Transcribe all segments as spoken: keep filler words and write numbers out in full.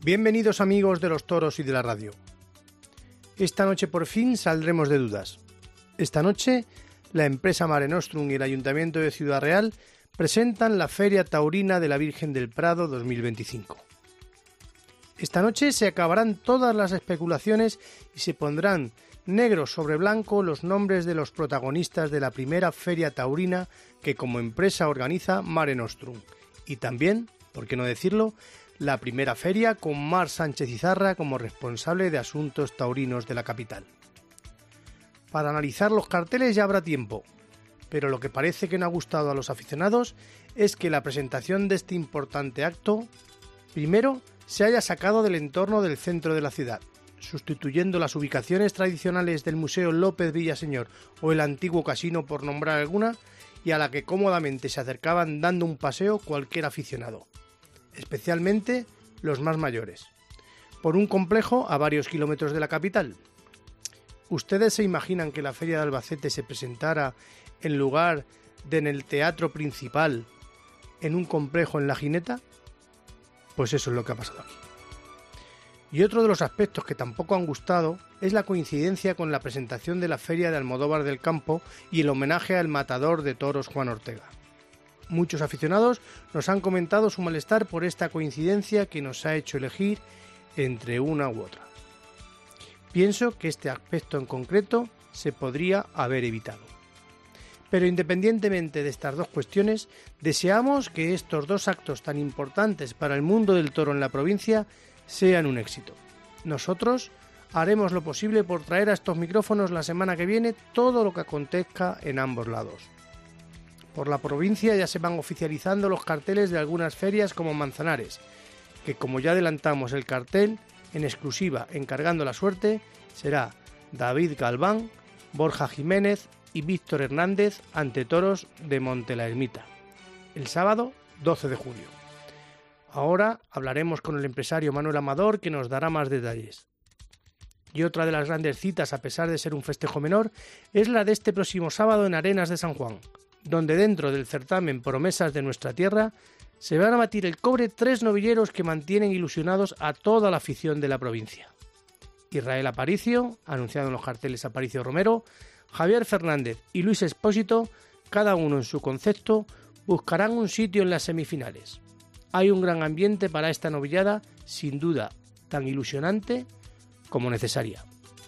Bienvenidos amigos de los toros y de la radio. Esta noche por fin saldremos de dudas. Esta noche la empresa Mare Nostrum y el Ayuntamiento de Ciudad Real presentan la Feria Taurina de la Virgen del Prado dos mil veinticinco. Esta noche se acabarán todas las especulaciones y se pondrán negro sobre blanco los nombres de los protagonistas de la primera Feria Taurina que como empresa organiza Mare Nostrum y también, por qué no decirlo, la primera feria con Mar Sánchez Izarra como responsable de asuntos taurinos de la capital. Para analizar los carteles ya habrá tiempo, pero lo que parece que no ha gustado a los aficionados es que la presentación de este importante acto, primero, se haya sacado del entorno del centro de la ciudad, sustituyendo las ubicaciones tradicionales del Museo López Villaseñor o el antiguo casino por nombrar alguna, y a la que cómodamente se acercaban dando un paseo cualquier aficionado, especialmente los más mayores, por un complejo a varios kilómetros de la capital. ¿Ustedes se imaginan que la Feria de Albacete se presentara en lugar de en el teatro principal, en un complejo en La Gineta? Pues eso es lo que ha pasado aquí. Y otro de los aspectos que tampoco han gustado es la coincidencia con la presentación de la Feria de Almodóvar del Campo y el homenaje al matador de toros Juan Ortega. Muchos aficionados nos han comentado su malestar por esta coincidencia que nos ha hecho elegir entre una u otra. Pienso que este aspecto en concreto se podría haber evitado. Pero independientemente de estas dos cuestiones, deseamos que estos dos actos tan importantes para el mundo del toro en la provincia sean un éxito. Nosotros haremos lo posible por traer a estos micrófonos la semana que viene todo lo que acontezca en ambos lados. Por la provincia ya se van oficializando los carteles de algunas ferias como Manzanares, que como ya adelantamos el cartel, en exclusiva encargando la suerte, será David Galván, Borja Jiménez y Víctor Hernández ante toros de Monte la Ermita, el sábado doce de julio. Ahora hablaremos con el empresario Manuel Amador, que nos dará más detalles. Y otra de las grandes citas, a pesar de ser un festejo menor, es la de este próximo sábado en Arenas de San Juan, donde dentro del certamen Promesas de nuestra tierra se van a batir el cobre tres novilleros que mantienen ilusionados a toda la afición de la provincia. Israel Aparicio, anunciado en los carteles Aparicio Romero, Javier Fernández y Luis Espósito, cada uno en su concepto, buscarán un sitio en las semifinales. Hay un gran ambiente para esta novillada, sin duda tan ilusionante como necesaria.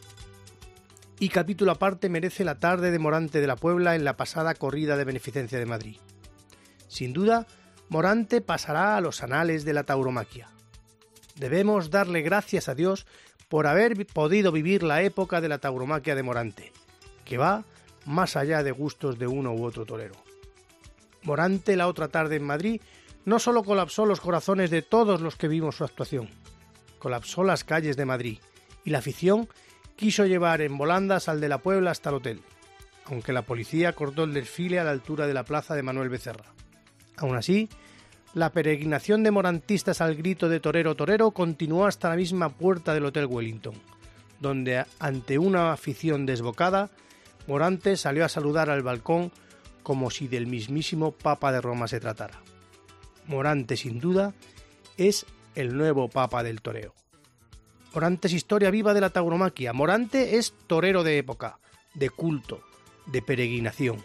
Y capítulo aparte merece la tarde de Morante de la Puebla en la pasada corrida de beneficencia de Madrid. Sin duda, Morante pasará a los anales de la tauromaquia. Debemos darle gracias a Dios por haber podido vivir la época de la tauromaquia de Morante, que va más allá de gustos de uno u otro torero. Morante la otra tarde en Madrid no solo colapsó los corazones de todos los que vimos su actuación, colapsó las calles de Madrid y la afición quiso llevar en volandas al de la Puebla hasta el hotel, aunque la policía cortó el desfile a la altura de la plaza de Manuel Becerra. Aún así, la peregrinación de morantistas al grito de torero torero continuó hasta la misma puerta del Hotel Wellington, donde ante una afición desbocada, Morante salió a saludar al balcón como si del mismísimo Papa de Roma se tratara. Morante, sin duda, es el nuevo Papa del toreo. Morante es historia viva de la tauromaquia. Morante es torero de época, de culto, de peregrinación.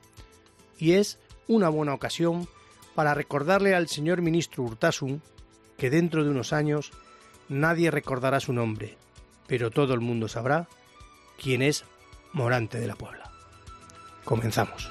Y es una buena ocasión para recordarle al señor ministro Urtasun que dentro de unos años nadie recordará su nombre, pero todo el mundo sabrá quién es Morante de la Puebla. Comenzamos.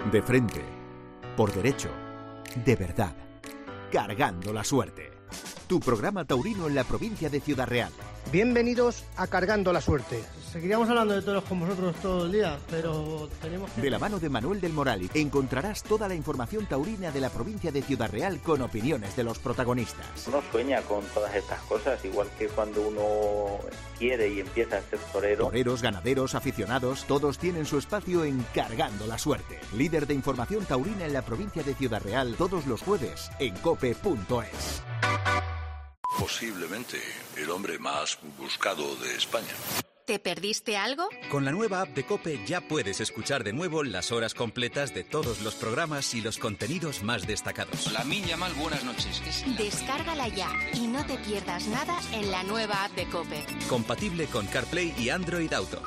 De frente, por derecho, de verdad, cargando la suerte. Tu programa taurino en la provincia de Ciudad Real. Bienvenidos a Cargando la Suerte. Seguiríamos hablando de toros con vosotros todo el día, pero tenemos que... De la mano de Manuel del Moral encontrarás toda la información taurina de la provincia de Ciudad Real con opiniones de los protagonistas. Uno sueña con todas estas cosas, igual que cuando uno quiere y empieza a ser torero. Toreros, ganaderos, aficionados, todos tienen su espacio en Cargando la Suerte. Líder de información taurina en la provincia de Ciudad Real, todos los jueves en cope punto es. Posiblemente el hombre más buscado de España. ¿Te perdiste algo? Con la nueva app de COPE ya puedes escuchar de nuevo las horas completas de todos los programas y los contenidos más destacados. La Minya Mal, buenas noches. Descárgala ya y no te pierdas nada en la nueva app de COPE. Compatible con CarPlay y Android Auto.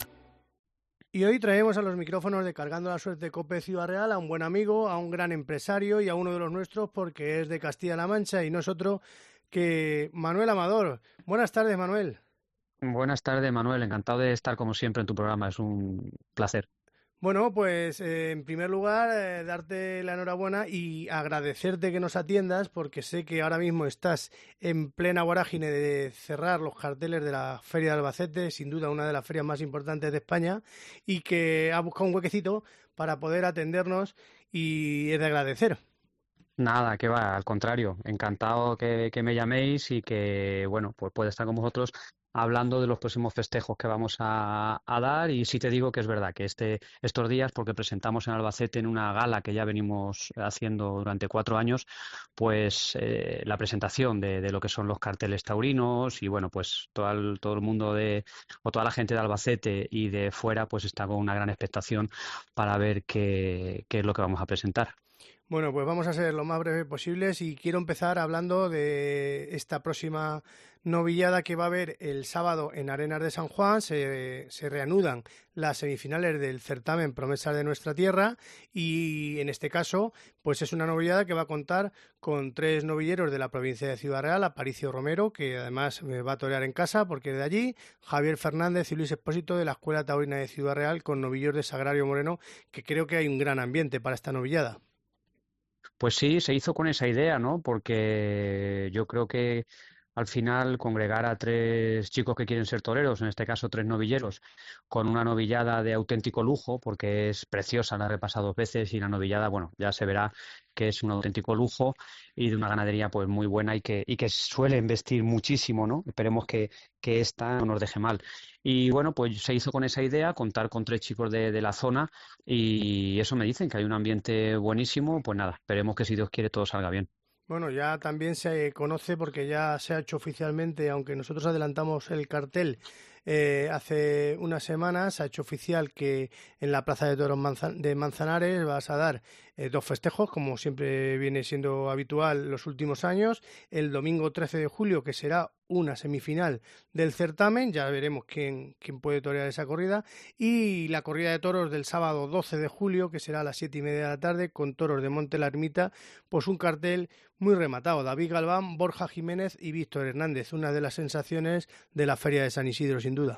Y hoy traemos a los micrófonos de Cargando la Suerte COPE Ciudad Real a un buen amigo, a un gran empresario y a uno de los nuestros porque es de Castilla-La Mancha y no es otro que Manuel Amador. Buenas tardes, Manuel. Buenas tardes, Manuel. Encantado de estar como siempre en tu programa. Es un placer. Bueno, pues eh, en primer lugar, eh, darte la enhorabuena y agradecerte que nos atiendas porque sé que ahora mismo estás en plena vorágine de cerrar los carteles de la Feria de Albacete, sin duda una de las ferias más importantes de España, y que has buscado un huequecito para poder atendernos y es de agradecer. Nada, que va, al contrario, encantado que, que me llaméis y que, bueno, pues pueda estar con vosotros hablando de los próximos festejos que vamos a, a dar. Y sí te digo que es verdad que este estos días, porque presentamos en Albacete en una gala que ya venimos haciendo durante cuatro años, pues eh, la presentación de, de lo que son los carteles taurinos y, bueno, pues todo el, todo el mundo de, o toda la gente de Albacete y de fuera, pues está con una gran expectación para ver qué, qué es lo que vamos a presentar. Bueno, pues vamos a ser lo más breves posibles y quiero empezar hablando de esta próxima novillada que va a haber el sábado en Arenas de San Juan. Se, se reanudan las semifinales del certamen Promesas de Nuestra Tierra y en este caso pues es una novillada que va a contar con tres novilleros de la provincia de Ciudad Real: Aparicio Romero, que además va a torear en casa porque es de allí, Javier Fernández y Luis Expósito de la Escuela Taurina de Ciudad Real, con novillos de Sagrario Moreno, que creo que hay un gran ambiente para esta novillada. Pues sí, se hizo con esa idea, ¿no? Porque yo creo que al final congregar a tres chicos que quieren ser toreros, en este caso tres novilleros, con una novillada de auténtico lujo, porque es preciosa, la he repasado dos veces y la novillada, bueno, ya se verá que es un auténtico lujo y de una ganadería pues muy buena y que y que suele investir muchísimo, ¿no? Esperemos que, que esta no nos deje mal. Y bueno, pues se hizo con esa idea, contar con tres chicos de, de la zona y eso me dicen, que hay un ambiente buenísimo. Pues nada, esperemos que si Dios quiere todo salga bien. Bueno, ya también se conoce porque ya se ha hecho oficialmente, aunque nosotros adelantamos el cartel eh, hace unas semanas, se ha hecho oficial que en la Plaza de Toros Manzan- de Manzanares vas a dar eh, dos festejos, como siempre viene siendo habitual los últimos años. El domingo trece de julio, que será una semifinal del certamen, ya veremos quién, quién puede torear esa corrida, y la corrida de toros del sábado doce de julio, que será a las siete y media de la tarde, con toros de Monte la Ermita, pues un cartel muy rematado: David Galván, Borja Jiménez y Víctor Hernández, una de las sensaciones de la Feria de San Isidro, sin duda.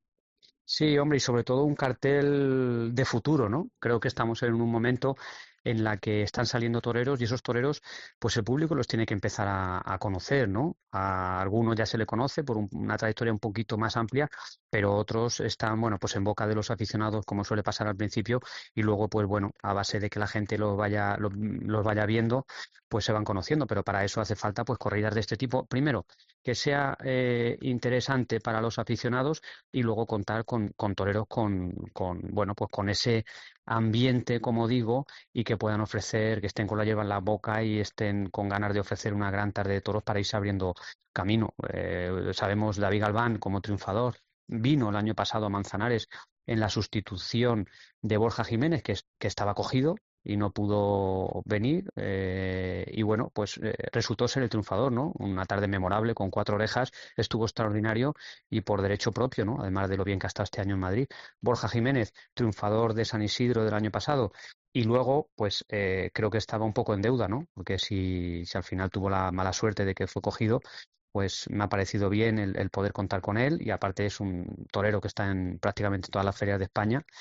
Sí, hombre, y sobre todo un cartel de futuro, ¿no? Creo que estamos en un momento en la que están saliendo toreros y esos toreros, pues el público los tiene que empezar a, a conocer, ¿no? A algunos ya se le conoce por un, una trayectoria un poquito más amplia, pero otros están, bueno, pues en boca de los aficionados, como suele pasar al principio, y luego, pues bueno, a base de que la gente los vaya, los, los vaya viendo, pues se van conociendo, pero para eso hace falta, pues, corridas de este tipo. Primero, que sea eh, interesante para los aficionados y luego contar con, con toreros con, con, bueno, pues con ese ambiente, como digo, y que puedan ofrecer, que estén con la hierba en la boca y estén con ganas de ofrecer una gran tarde de toros para irse abriendo camino. Eh, sabemos David Galván como triunfador, vino el año pasado a Manzanares en la sustitución de Borja Jiménez, que, que estaba cogido y no pudo venir, eh, y bueno, pues eh, resultó ser el triunfador, ¿no? Una tarde memorable con cuatro orejas, estuvo extraordinario y por derecho propio, ¿no? Además de lo bien que ha estado este año en Madrid. Borja Jiménez, triunfador de San Isidro del año pasado, y luego, pues eh, creo que estaba un poco en deuda, ¿no? Porque si, si al final tuvo la mala suerte de que fue cogido, pues me ha parecido bien el, el poder contar con él, y aparte es un torero que está en prácticamente todas las ferias de España.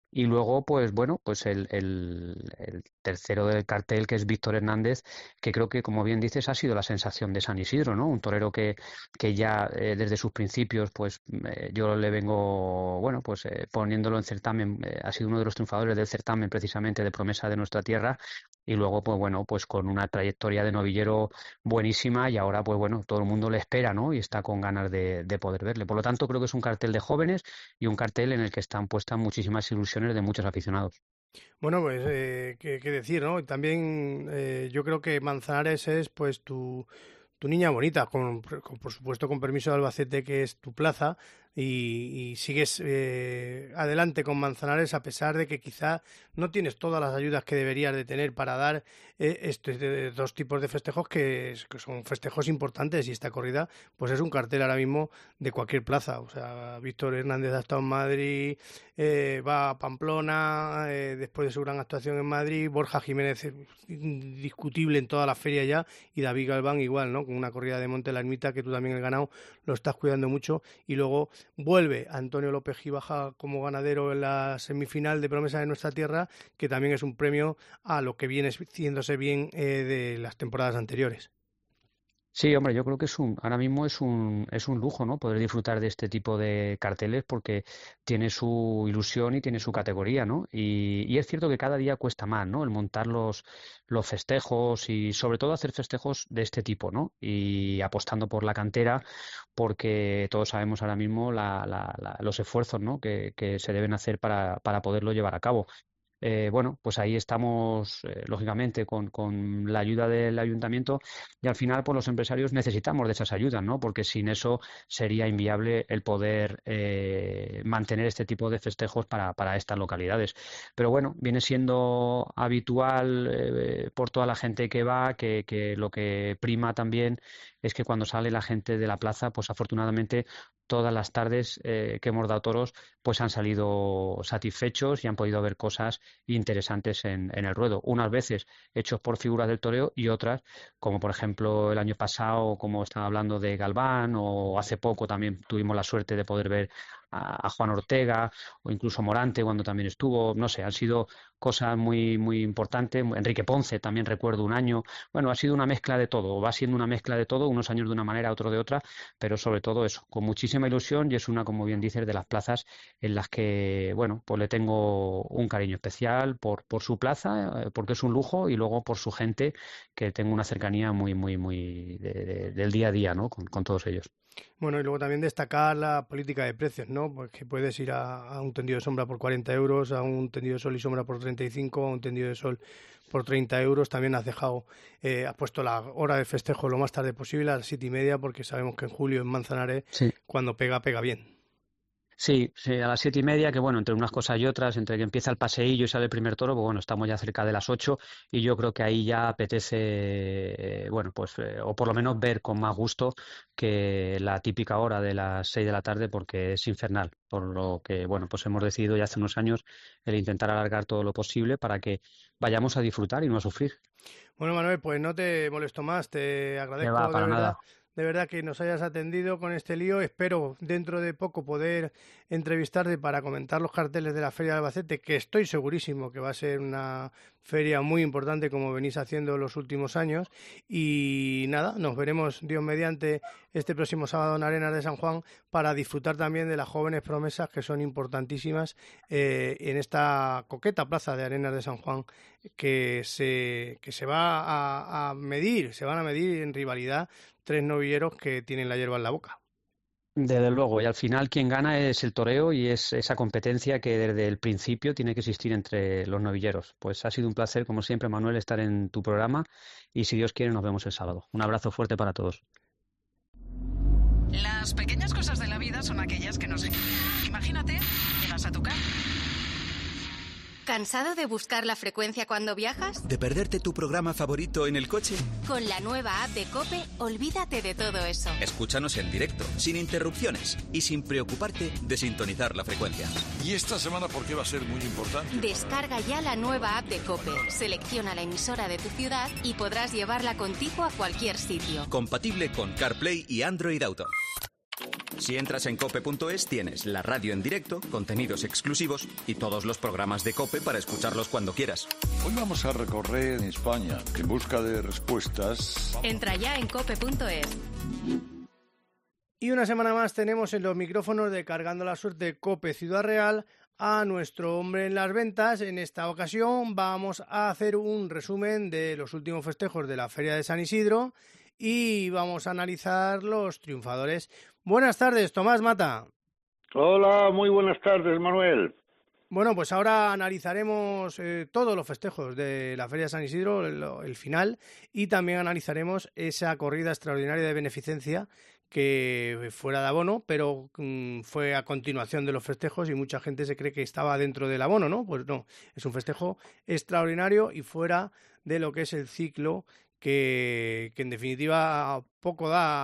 Y luego, pues bueno, pues el, el, el tercero del cartel, que es Víctor Hernández, que creo que, como bien dices, ha sido la sensación de San Isidro, ¿no? Un torero que, que ya eh, desde sus principios, pues eh, yo le vengo, bueno, pues eh, poniéndolo en certamen, eh, ha sido uno de los triunfadores del certamen precisamente de Promesa de Nuestra Tierra, y luego, pues bueno, pues con una trayectoria de novillero buenísima, y ahora, pues bueno, todo el mundo le espera, ¿no? Y está con ganas de, de poder verle. Por lo tanto, creo que es un cartel de jóvenes y un cartel en el que están puestas muchísimas ilusiones de muchos aficionados. Bueno, pues eh, qué, qué decir, ¿no? También eh, yo creo que Manzanares es pues tu, tu niña bonita, con, con, por supuesto con permiso de Albacete, que es tu plaza, y, y sigues eh, adelante con Manzanares a pesar de que quizá no tienes todas las ayudas que deberías de tener para dar eh, estos de, dos tipos de festejos que, que son festejos importantes, y esta corrida pues es un cartel ahora mismo de cualquier plaza. O sea, Víctor Hernández ha estado en Madrid, eh, va a Pamplona, eh, después de su gran actuación en Madrid, Borja Jiménez eh, indiscutible en toda la feria ya, y David Galván igual, ¿no? Con una corrida de Monte la Ermita, que tú también el ganado lo estás cuidando mucho, y luego vuelve Antonio López Gibaja como ganadero en la semifinal de Promesa de Nuestra Tierra, que también es un premio a lo que viene haciéndose bien eh, de las temporadas anteriores. Sí, hombre, yo creo que es un, ahora mismo es un, es un lujo, ¿no? Poder disfrutar de este tipo de carteles, porque tiene su ilusión y tiene su categoría, ¿no? Y, y es cierto que cada día cuesta más, ¿no? El montar los, los festejos y sobre todo hacer festejos de este tipo, ¿no? Y apostando por la cantera, porque todos sabemos ahora mismo la, la, la, los esfuerzos, ¿no? que, que se deben hacer para, para poderlo llevar a cabo. Eh, bueno, pues ahí estamos, eh, lógicamente, con, con la ayuda del ayuntamiento, y al final, pues los empresarios necesitamos de esas ayudas, ¿no? Porque sin eso sería inviable el poder eh, mantener este tipo de festejos para, para estas localidades. Pero bueno, viene siendo habitual eh, por toda la gente que va, que, que lo que prima también es que cuando sale la gente de la plaza, pues afortunadamente todas las tardes eh, que hemos dado toros, pues han salido satisfechos y han podido ver cosas interesantes en, en el ruedo. Unas veces hechos por figuras del toreo y otras, como por ejemplo el año pasado, como estaba hablando de Galván, o hace poco también tuvimos la suerte de poder ver a, a Juan Ortega, o incluso Morante cuando también estuvo. No sé, han sido cosas muy muy importantes. Enrique Ponce también recuerdo un año. Bueno, ha sido una mezcla de todo, va siendo una mezcla de todo, unos años de una manera, otros de otra, pero sobre todo eso, con muchísima ilusión, y es una, como bien dices, de las plazas en las que, bueno, pues le tengo un cariño especial por, por su plaza, porque es un lujo, y luego por su gente, que tengo una cercanía muy, muy, muy de, de, del día a día, ¿no? Con, con todos ellos. Bueno, y luego también destacar la política de precios, ¿no? Porque puedes ir a, a un tendido de sombra por cuarenta euros, a un tendido de sol y sombra por treinta y cinco, a un tendido de sol por treinta euros. También has dejado, eh, has puesto la hora de festejo lo más tarde posible, a las siete y media, porque sabemos que en julio en Manzanares, sí, cuando pega, pega bien. Sí, sí, a las siete y media, que bueno, entre unas cosas y otras, entre que empieza el paseillo y sale el primer toro, pues bueno, estamos ya cerca de las ocho, y yo creo que ahí ya apetece, eh, bueno, pues, eh, o por lo menos ver con más gusto que la típica hora de las seis de la tarde, porque es infernal, por lo que, bueno, pues hemos decidido ya hace unos años el intentar alargar todo lo posible para que vayamos a disfrutar y no a sufrir. Bueno, Manuel, pues no te molesto más, te agradezco. No va, para de verdad. nada. De verdad que nos hayas atendido con este lío. Espero dentro de poco poder entrevistarte para comentar los carteles de la Feria de Albacete, que estoy segurísimo que va a ser una feria muy importante como venís haciendo los últimos años. Y nada, nos veremos, Dios mediante, este próximo sábado en Arenas de San Juan, para disfrutar también de las jóvenes promesas, que son importantísimas eh, en esta coqueta plaza de Arenas de San Juan, que se, que se va a, a medir, se van a medir en rivalidad tres novilleros que tienen la hierba en la boca. Desde luego, y al final quien gana es el toreo, y es esa competencia que desde el principio tiene que existir entre los novilleros. Pues ha sido un placer, como siempre, Manuel, estar en tu programa, y si Dios quiere nos vemos el sábado. Un abrazo fuerte para todos. Las pequeñas cosas de la vida son aquellas que nos... Imagínate, llegas a tu casa. ¿Cansado de buscar la frecuencia cuando viajas? ¿De perderte tu programa favorito en el coche? Con la nueva app de COPE, olvídate de todo eso. Escúchanos en directo, sin interrupciones y sin preocuparte de sintonizar la frecuencia. ¿Y esta semana por qué va a ser muy importante? Descarga ya la nueva app de COPE, selecciona la emisora de tu ciudad y podrás llevarla contigo a cualquier sitio. Compatible con CarPlay y Android Auto. Si entras en cope punto es tienes la radio en directo, contenidos exclusivos y todos los programas de COPE para escucharlos cuando quieras. Hoy vamos a recorrer España en busca de respuestas. Entra ya en cope punto es. Y una semana más tenemos en los micrófonos de Cargando la Suerte COPE Ciudad Real a nuestro hombre en las ventas. En esta ocasión vamos a hacer un resumen de los últimos festejos de la Feria de San Isidro y vamos a analizar los triunfadores. Buenas tardes, Tomás Mata. Hola, muy buenas tardes, Manuel. Bueno, pues ahora analizaremos eh, todos los festejos de la Feria de San Isidro, el, el final, y también analizaremos esa corrida extraordinaria de beneficencia que fuera de abono, pero mmm, fue a continuación de los festejos y mucha gente se cree que estaba dentro del abono, ¿no? Pues no, es un festejo extraordinario y fuera de lo que es el ciclo que, que en definitiva poco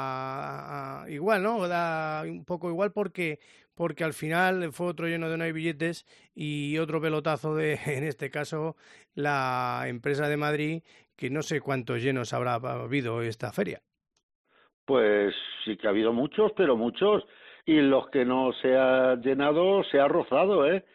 da a, a, igual, ¿no? Da un poco igual porque porque al final fue otro lleno de no hay billetes y otro pelotazo de, en este caso, la empresa de Madrid, que no sé cuántos llenos habrá habido esta feria. Pues sí que ha habido muchos, pero muchos, y los que no se ha llenado se ha rozado, ¿eh?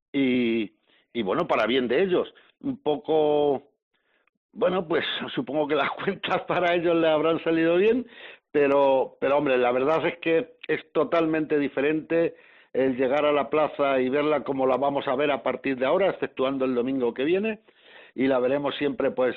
Y, y bueno, para bien de ellos. Un poco, bueno, pues supongo que las cuentas para ellos le habrán salido bien, pero, pero hombre, la verdad es que es totalmente diferente el llegar a la plaza y verla como la vamos a ver a partir de ahora, exceptuando el domingo que viene, y la veremos siempre, pues,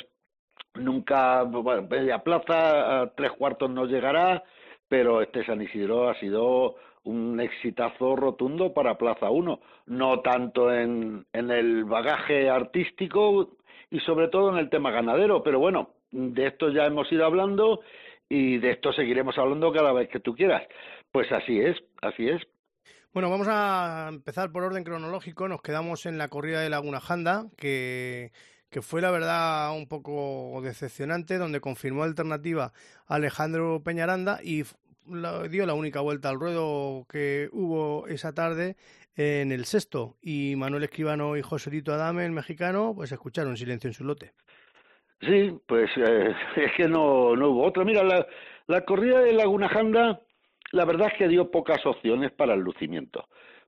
nunca, bueno, media plaza, a tres cuartos no llegará, pero este San Isidro ha sido un exitazo rotundo para Plaza uno, no tanto en, en el bagaje artístico y sobre todo en el tema ganadero, pero bueno, de esto ya hemos ido hablando y de esto seguiremos hablando cada vez que tú quieras. Pues así es, así es. Bueno, vamos a empezar por orden cronológico, nos quedamos en la corrida de Laguna Janda, que... que fue la verdad un poco decepcionante, donde confirmó alternativa Alejandro Peñaranda y dio la única vuelta al ruedo que hubo esa tarde en el sexto, y Manuel Escribano y Joselito Adame, el mexicano, pues escucharon silencio en su lote. Sí, pues eh, es que no, no hubo otra. Mira, la, la corrida de Laguna Janda, la verdad es que dio pocas opciones para el lucimiento,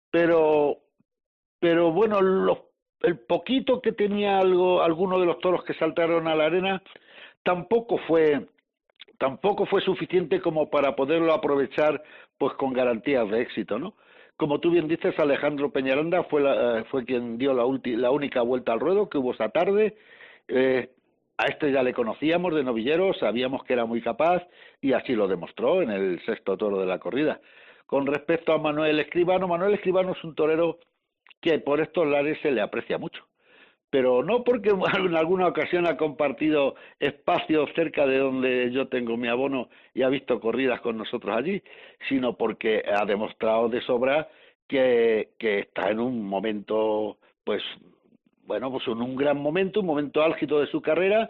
pero, pero bueno, los el poquito que tenía algo, alguno de los toros que saltaron a la arena, tampoco fue, tampoco fue suficiente como para poderlo aprovechar, pues con garantías de éxito, ¿no? Como tú bien dices, Alejandro Peñaranda fue la, fue quien dio la, ulti, la única vuelta al ruedo que hubo esa tarde. Eh, a este ya le conocíamos de novillero, sabíamos que era muy capaz y así lo demostró en el sexto toro de la corrida. Con respecto a Manuel Escribano, Manuel Escribano es un torero que por estos lares se le aprecia mucho, pero no porque en alguna ocasión ha compartido espacios cerca de donde yo tengo mi abono y ha visto corridas con nosotros allí, sino porque ha demostrado de sobra que, que está en un momento, pues, bueno, pues en un gran momento, un momento álgido de su carrera,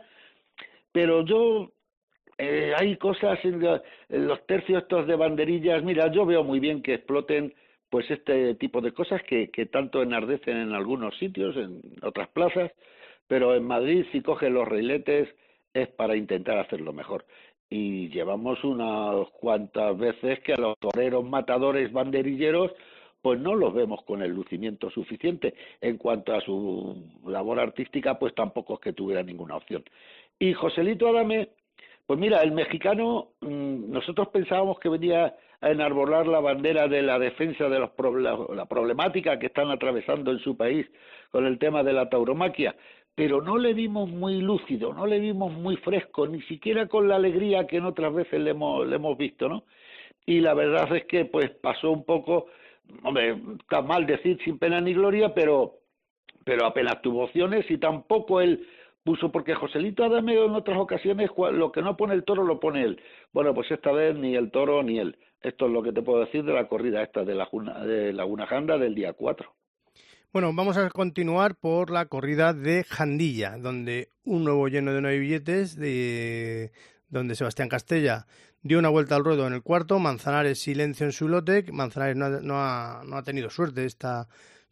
pero yo, eh, hay cosas en, la, en los tercios estos de banderillas, mira, yo veo muy bien que exploten pues este tipo de cosas que, que tanto enardecen en algunos sitios, en otras plazas, pero en Madrid si cogen los reiletes es para intentar hacerlo mejor. Y llevamos unas cuantas veces que a los toreros matadores banderilleros pues no los vemos con el lucimiento suficiente. En cuanto a su labor artística, pues tampoco es que tuviera ninguna opción. Y Joselito Adame, pues mira, el mexicano, nosotros pensábamos que venía a enarbolar la bandera de la defensa de los la problemática que están atravesando en su país con el tema de la tauromaquia, pero no le vimos muy lúcido, no le vimos muy fresco, ni siquiera con la alegría que en otras veces le hemos, le hemos visto, ¿no? Y la verdad es que pues pasó un poco, hombre, está mal decir sin pena ni gloria, pero, pero apenas tuvo opciones y tampoco él puso, porque Joselito Adame en otras ocasiones lo que no pone el toro lo pone él. Bueno, pues esta vez ni el toro ni él. Esto es lo que te puedo decir de la corrida esta de, la, de Laguna Janda del día cuatro. Bueno, vamos a continuar por la corrida de Jandilla, donde un nuevo lleno de nueve billetes, de donde Sebastián Castella dio una vuelta al ruedo en el cuarto, Manzanares silencio en su lote. Manzanares no ha, no ha, no ha tenido suerte esta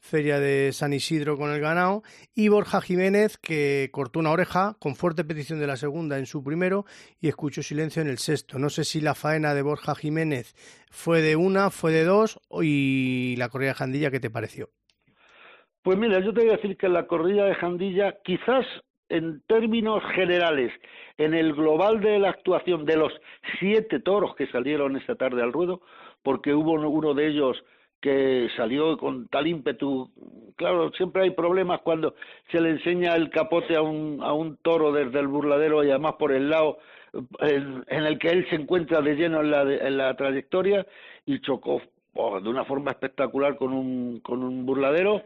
feria de San Isidro con el ganado, y Borja Jiménez, que cortó una oreja con fuerte petición de la segunda en su primero y escuchó silencio en el sexto. No sé si la faena de Borja Jiménez fue de una, fue de dos, y la corrida de Jandilla, ¿qué te pareció? Pues mira, yo te voy a decir que la corrida de Jandilla, quizás en términos generales, en el global de la actuación de los siete toros que salieron esta tarde al ruedo, porque hubo uno de ellos que salió con tal ímpetu. Claro, siempre hay problemas cuando se le enseña el capote a un, a un toro desde el burladero y además por el lado en, en el que él se encuentra de lleno en la, en la trayectoria, y chocó oh, de una forma espectacular con un, con un burladero,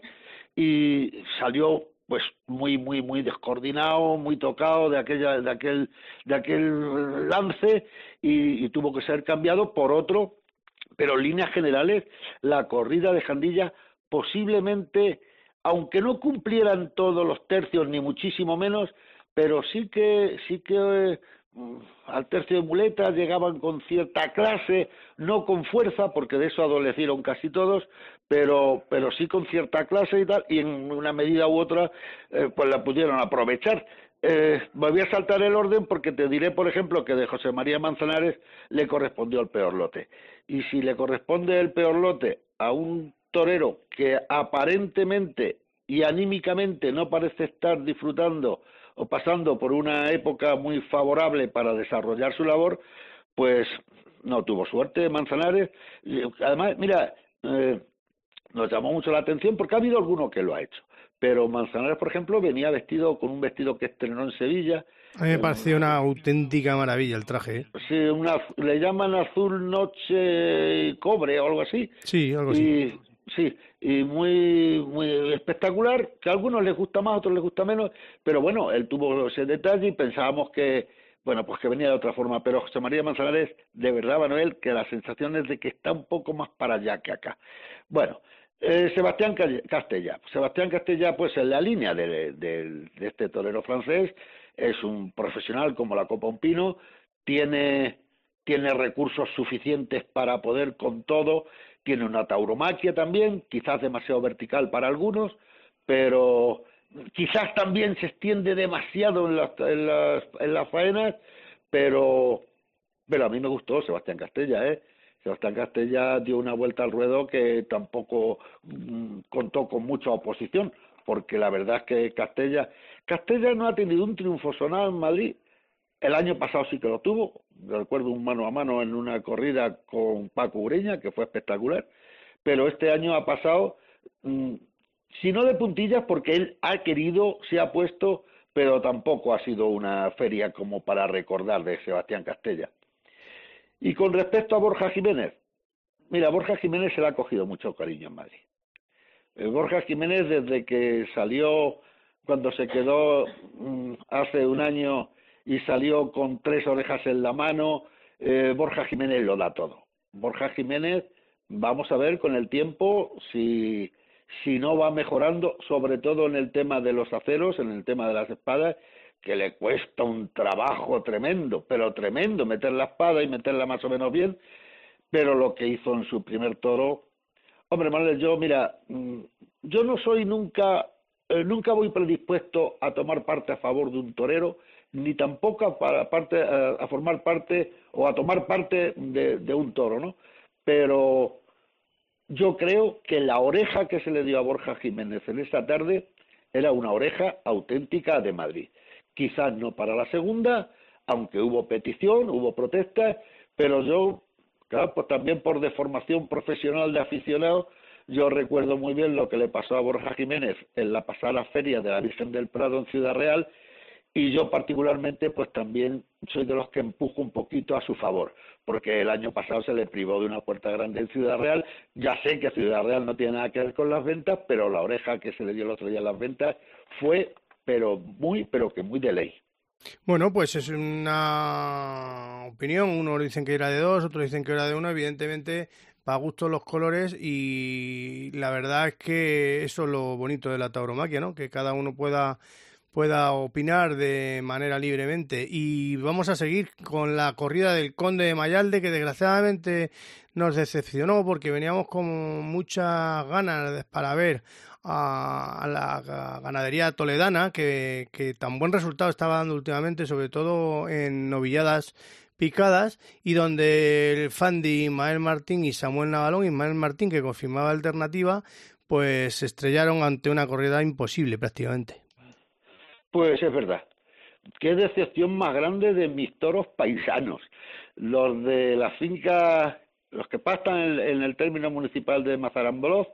y salió pues muy muy muy descoordinado, muy tocado de aquella de aquel de aquel lance, y, y tuvo que ser cambiado por otro. Pero en líneas generales la corrida de Jandilla posiblemente, aunque no cumplieran todos los tercios ni muchísimo menos, pero sí que sí que eh, al tercio de muletas llegaban con cierta clase, no con fuerza, porque de eso adolecieron casi todos, pero pero sí con cierta clase y tal, y en una medida u otra eh, pues la pudieron aprovechar. Eh, me voy a saltar el orden porque te diré, por ejemplo, que de José María Manzanares le correspondió el peor lote, y si le corresponde el peor lote a un torero que aparentemente y anímicamente no parece estar disfrutando o pasando por una época muy favorable para desarrollar su labor, pues no tuvo suerte Manzanares. Además, mira, eh, nos llamó mucho la atención porque ha habido alguno que lo ha hecho, pero Manzanares, por ejemplo, venía vestido con un vestido que estrenó en Sevilla. A mí me pareció una auténtica maravilla el traje, ¿eh? Sí, una, le llaman azul noche cobre o algo así. Sí, algo y, así. Sí, y muy muy espectacular, que a algunos les gusta más, a otros les gusta menos, pero bueno, él tuvo ese detalle y pensábamos que, bueno, pues que venía de otra forma, pero José María Manzanares, de verdad, Manuel, que la sensación es de que está un poco más para allá que acá. Bueno, eh, Sebastián Castella. Sebastián Castella, pues en la línea de, de, de este torero francés, es un profesional como la copa un pino, tiene, tiene recursos suficientes para poder con todo, tiene una tauromaquia también, quizás demasiado vertical para algunos, pero quizás también se extiende demasiado en las, en las, en las faenas, pero, pero a mí me gustó Sebastián Castella, ¿eh? Sebastián Castella dio una vuelta al ruedo que tampoco mmm, contó con mucha oposición, porque la verdad es que Castella, Castella no ha tenido un triunfo sonado en Madrid. El año pasado sí que lo tuvo, recuerdo un mano a mano en una corrida con Paco Ureña, que fue espectacular, pero este año ha pasado, mmm, si no de puntillas, porque él ha querido, se ha puesto, pero tampoco ha sido una feria como para recordar de Sebastián Castella. Y con respecto a Borja Jiménez, mira, Borja Jiménez se le ha cogido mucho cariño en Madrid. El Borja Jiménez, desde que salió, cuando se quedó mmm, hace un año y salió con tres orejas en la mano, eh, Borja Jiménez lo da todo. Borja Jiménez, vamos a ver con el tiempo si, si no va mejorando, sobre todo en el tema de los aceros, en el tema de las espadas, que le cuesta un trabajo tremendo, pero tremendo, meter la espada y meterla más o menos bien, pero lo que hizo en su primer toro, hombre, Manuel, yo, mira, yo no soy nunca, eh, nunca voy predispuesto a tomar parte a favor de un torero, ni tampoco para parte, a, a formar parte o a tomar parte de, de un toro, ¿no? Pero yo creo que la oreja que se le dio a Borja Jiménez en esta tarde era una oreja auténtica de Madrid. Quizás no para la segunda, aunque hubo petición, hubo protestas, pero yo, claro, pues también por deformación profesional de aficionado, yo recuerdo muy bien lo que le pasó a Borja Jiménez en la pasada feria de la Virgen del Prado en Ciudad Real, y yo particularmente pues también soy de los que empujo un poquito a su favor, porque el año pasado se le privó de una puerta grande en Ciudad Real. Ya sé que Ciudad Real no tiene nada que ver con las ventas, pero la oreja que se le dio el otro día en las ventas fue, pero muy, pero que muy de ley. Bueno, pues es una opinión, unos dicen que era de dos, otros dicen que era de uno, evidentemente para gusto los colores, y la verdad es que eso es lo bonito de la tauromaquia, ¿no? Que cada uno pueda pueda opinar de manera libremente. Y vamos a seguir con la corrida del Conde de Mayalde, que desgraciadamente nos decepcionó porque veníamos con muchas ganas para ver a, a la ganadería toledana, que, que tan buen resultado estaba dando últimamente, sobre todo en novilladas picadas, y donde el Fandi Ismael Martín y Samuel Navalón, Ismael Martín, que confirmaba alternativa, pues se estrellaron ante una corrida imposible prácticamente. Pues es verdad. Qué decepción más grande de mis toros paisanos. Los de la finca, los que pastan en, en el término municipal de Mazaramboloz.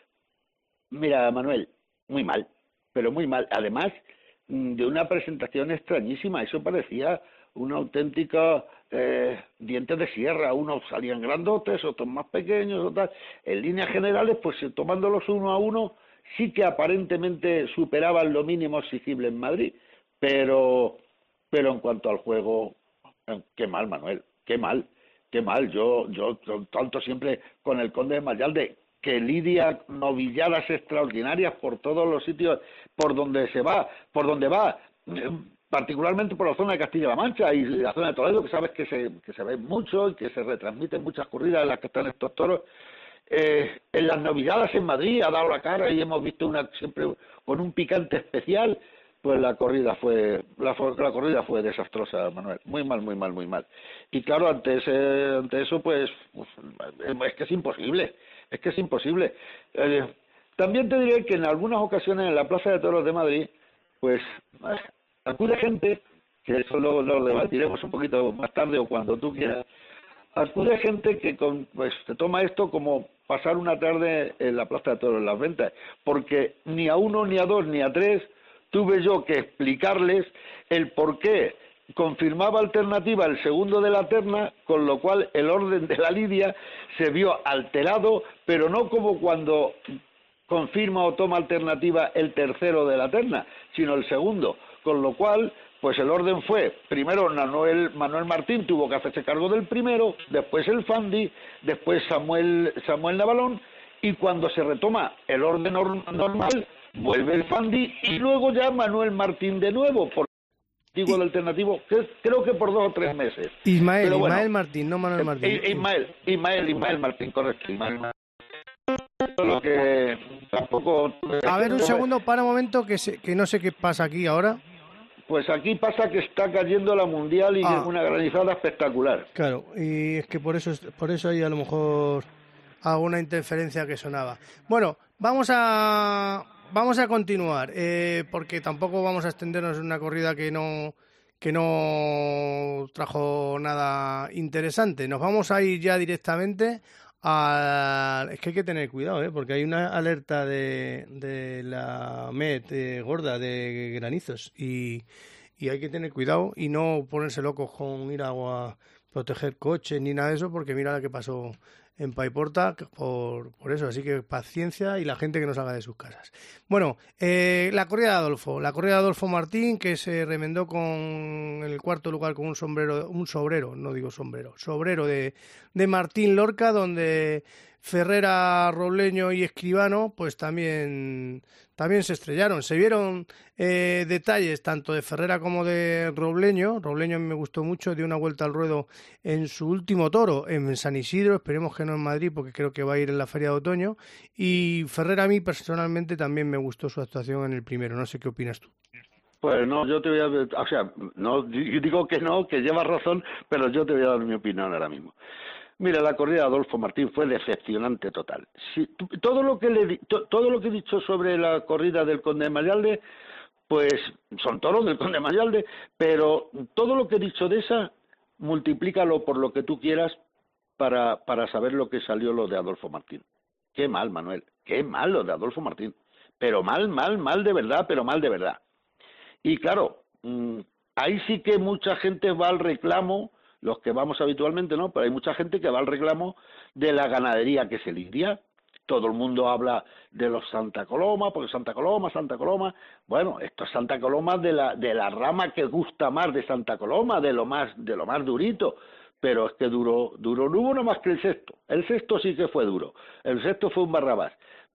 Mira, Manuel, muy mal, pero muy mal. Además, de una presentación extrañísima. Eso parecía una auténtica eh, dientes de sierra. Unos salían grandotes, otros más pequeños, otras. En líneas generales, pues tomándolos uno a uno, sí que aparentemente superaban lo mínimo exigible en Madrid, pero pero en cuanto al juego, qué mal, Manuel, qué mal, qué mal. Yo yo tanto siempre con el Conde de Mayalde, que lidia novilladas extraordinarias por todos los sitios por donde se va, por donde va, particularmente por la zona de Castilla-La Mancha y la zona de Toledo, que sabes que se que se ve mucho y que se retransmiten muchas corridas en las que están estos toros. Eh, en las novilladas en Madrid ha dado la cara y hemos visto una siempre con un picante especial. Pues la corrida fue la, la corrida fue desastrosa, Manuel, muy mal, muy mal, muy mal. Y claro, ante ese ante eso pues, pues es que es imposible, es que es imposible. Eh, también te diré que en algunas ocasiones en la Plaza de Toros de Madrid, pues acude gente, que eso lo, lo debatiremos un poquito más tarde o cuando tú quieras. Acude gente que con, pues se toma esto como pasar una tarde en la Plaza de Toros, en las ventas, porque ni a uno, ni a dos, ni a tres tuve yo que explicarles el por qué confirmaba alternativa el segundo de la terna, con lo cual el orden de la lidia se vio alterado, pero no como cuando confirma o toma alternativa el tercero de la terna, sino el segundo, con lo cual pues el orden fue, primero Manuel, Manuel Martín tuvo que hacerse cargo del primero, después el Fandi, después Samuel, Samuel Navalón, y cuando se retoma el orden normal, vuelve el Fandi, y luego ya Manuel Martín de nuevo, por digo el alternativo, que creo que por dos o tres meses. Ismael, Pero bueno, Ismael Martín, no Manuel Martín. Ismael, Ismael, Ismael Martín, correcto, Ismael Martín. Lo que tampoco... A ver, un segundo, para un momento, que, se, que no sé qué pasa aquí ahora. Pues aquí pasa que está cayendo la Mundial y ah, una granizada espectacular. Claro, y es que por eso por eso hay a lo mejor alguna interferencia que sonaba. Bueno, vamos a vamos a continuar, eh, porque tampoco vamos a extendernos en una corrida que no que no trajo nada interesante. Nos vamos a ir ya directamente a... Es que hay que tener cuidado, ¿eh? Porque hay una alerta de, de la M E T eh, gorda de granizos y, y hay que tener cuidado y no ponerse locos con ir a, a proteger coches ni nada de eso, porque mira lo que pasó en Paiporta por, por eso, así que paciencia y la gente que no salga de sus casas. Bueno, eh, la corrida de Adolfo, la corrida de Adolfo Martín, que se remendó con el cuarto lugar con un sombrero, un sobrero, no digo sombrero, sobrero de, de Martín Lorca, donde Ferrera, Robleño y Escribano pues también también se estrellaron. Se vieron eh, detalles tanto de Ferrera como de Robleño. Robleño me gustó mucho, dio una vuelta al ruedo en su último toro en San Isidro, esperemos que no en Madrid porque creo que va a ir en la Feria de Otoño, y Ferrera a mí personalmente también me gustó su actuación en el primero, no sé qué opinas tú. Pues no, yo te voy a... O sea, no, yo digo que no, que llevas razón, pero yo te voy a dar mi opinión ahora mismo. Mira, la corrida de Adolfo Martín fue decepcionante total. Si, todo lo que le, to, todo lo que he dicho sobre la corrida del Conde de Mayalde, pues son toros del Conde de Mayalde, pero todo lo que he dicho de esa, multiplícalo por lo que tú quieras para, para saber lo que salió lo de Adolfo Martín. Qué mal, Manuel, qué mal lo de Adolfo Martín. Pero mal, mal, mal de verdad, pero mal de verdad. Y claro, mmm, ahí sí que mucha gente va al reclamo, los que vamos habitualmente, ¿no? Pero hay mucha gente que va al reclamo de la ganadería que se lidia. Todo el mundo habla de los Santa Coloma, porque Santa Coloma, Santa Coloma. Bueno, esto es Santa Coloma de la de la rama que gusta más de Santa Coloma, de lo más de lo más durito. Pero es que duró, duró, no hubo nada más que el sexto. El sexto sí que fue duro. El sexto fue un Barrabás.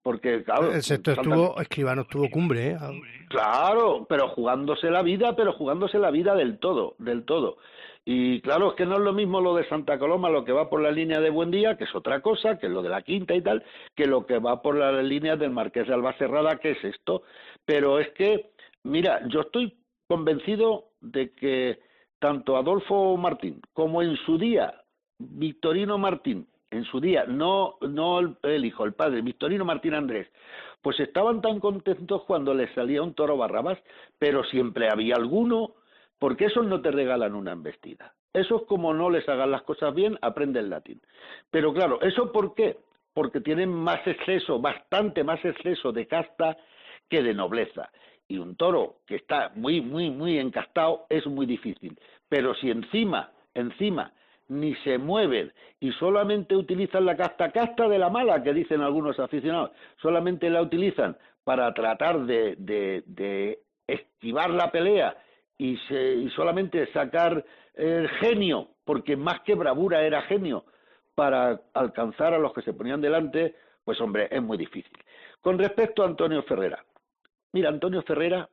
porque claro... El sexto estuvo, Escribano estuvo cumbre, ¿eh? Claro, pero jugándose la vida, pero jugándose la vida del todo, del todo. Y claro, es que no es lo mismo lo de Santa Coloma, lo que va por la línea de Buendía, que es otra cosa, que es lo de la Quinta y tal, que lo que va por la línea del Marqués de Albacerrada, que es esto. Pero es que, mira, yo estoy convencido de que tanto Adolfo Martín como en su día Victorino Martín, en su día, no, no el, el hijo, el padre, Victorino Martín Andrés, pues estaban tan contentos cuando les salía un toro Barrabás, pero siempre había alguno, porque esos no te regalan una embestida. Esos, como no les hagan las cosas bien, aprenden latín. Pero claro, ¿eso por qué? Porque tienen más exceso, bastante más exceso de casta que de nobleza. Y un toro que está muy, muy, muy encastado es muy difícil. Pero si encima, encima, ni se mueven y solamente utilizan la casta, casta de la mala, que dicen algunos aficionados, solamente la utilizan para tratar de, de, de esquivar la pelea y, se, y solamente sacar el genio, porque más que bravura era genio, para alcanzar a los que se ponían delante, pues hombre, es muy difícil. Con respecto a Antonio Ferrera, mira, Antonio Ferrera,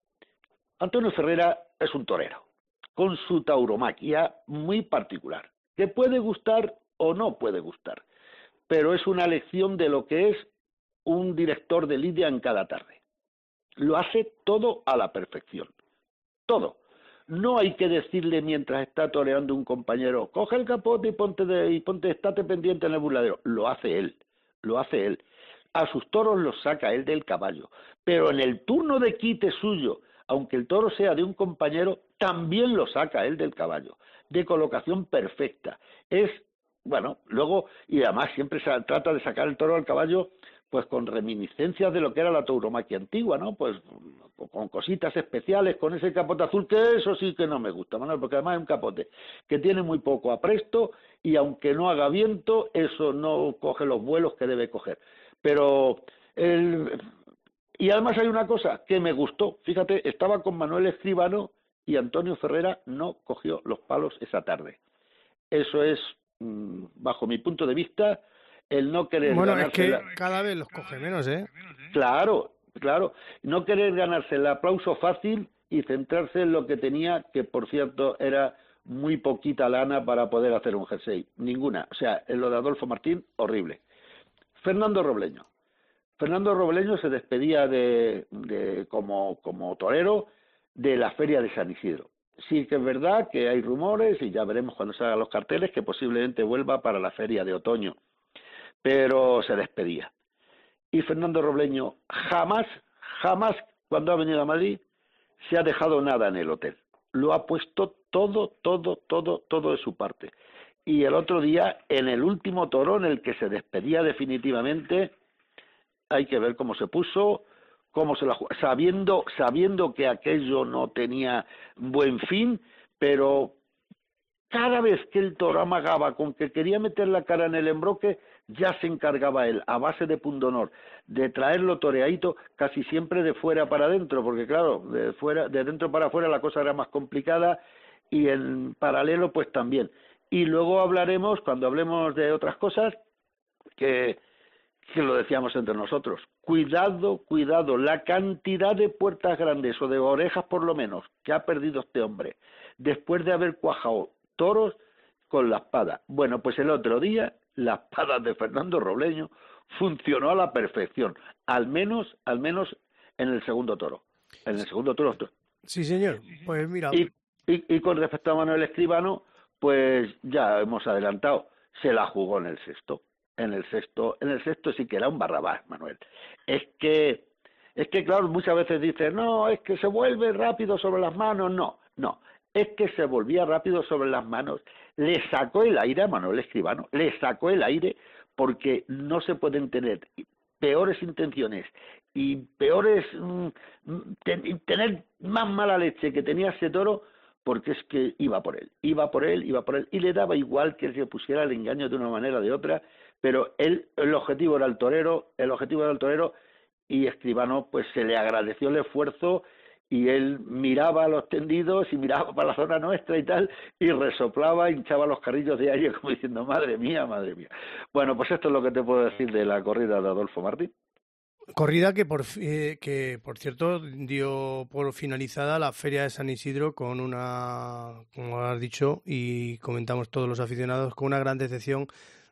Antonio Ferrera es un torero, con su tauromaquia muy particular, que puede gustar o no puede gustar, pero es una lección de lo que es un director de lidia en cada tarde. Lo hace todo a la perfección, todo. No hay que decirle mientras está toreando un compañero, coge el capote y ponte, de, y ponte, estate pendiente en el burladero. Lo hace él, lo hace él. A sus toros los saca él del caballo, pero en el turno de quite suyo, aunque el toro sea de un compañero, también lo saca él del caballo, de colocación perfecta. Es, bueno, luego, y además siempre se trata de sacar el toro al caballo, pues con reminiscencias de lo que era la tauromaquia antigua, ¿no? Pues con cositas especiales, con ese capote azul, que eso sí que no me gusta, Manuel, porque además es un capote que tiene muy poco apresto y aunque no haga viento, eso no coge los vuelos que debe coger. Pero el... Y además hay una cosa que me gustó, fíjate, estaba con Manuel Escribano y Antonio Ferrera no cogió los palos esa tarde. Eso es, bajo mi punto de vista, el no querer bueno, ganarse... Bueno, es que la... cada vez los coge menos, ¿eh? Claro, claro. No querer ganarse el aplauso fácil y centrarse en lo que tenía, que por cierto era muy poquita lana para poder hacer un jersey. Ninguna. O sea, en lo de Adolfo Martín, horrible. Fernando Robleño. Fernando Robleño se despedía de, de como, como torero de la Feria de San Isidro. Sí que es verdad que hay rumores, y ya veremos cuando salgan los carteles, que posiblemente vuelva para la Feria de Otoño. Pero se despedía. Y Fernando Robleño jamás, jamás, cuando ha venido a Madrid, se ha dejado nada en el hotel. Lo ha puesto todo, todo, todo, todo de su parte. Y el otro día, en el último toro en el que se despedía definitivamente, hay que ver cómo se puso, cómo se la jugó, sabiendo, sabiendo que aquello no tenía buen fin, pero cada vez que el toro amagaba con que quería meter la cara en el embroque, ya se encargaba él, a base de pundonor, de traerlo toreadito, casi siempre de fuera para adentro, porque claro, de fuera, de dentro para afuera la cosa era más complicada, y en paralelo pues también. Y luego hablaremos, cuando hablemos de otras cosas, que, que lo decíamos entre nosotros, cuidado, cuidado, la cantidad de puertas grandes, o de orejas por lo menos, que ha perdido este hombre, después de haber cuajado toros con la espada. Bueno, pues el otro día la espada de Fernando Robleño funcionó a la perfección, al menos, al menos en el segundo toro. En el segundo toro. Sí, señor. Pues mira. Y, y, y con respecto a Manuel Escribano, pues ya hemos adelantado, se la jugó en el sexto. En el sexto, en el sexto sí que era un Barrabás, Manuel. Es que, es que claro, muchas veces dicen, no, es que se vuelve rápido sobre las manos. No, no. Es que se volvía rápido sobre las manos, le sacó el aire a Manuel Escribano, le sacó el aire porque no se pueden tener peores intenciones y peores, mm, ten, tener más mala leche que tenía ese toro, porque es que iba por él, iba por él, iba por él, y le daba igual que se pusiera el engaño de una manera o de otra, pero él, el objetivo era el torero, el objetivo era el torero, y Escribano pues se le agradeció el esfuerzo, y él miraba a los tendidos y miraba para la zona nuestra y tal, y resoplaba, hinchaba los carrillos de aire como diciendo, madre mía, madre mía. Bueno, pues esto es lo que te puedo decir de la corrida de Adolfo Martín. Corrida que por, eh, que, por cierto, dio por finalizada la Feria de San Isidro con una, como has dicho, y comentamos todos los aficionados, con una gran decepción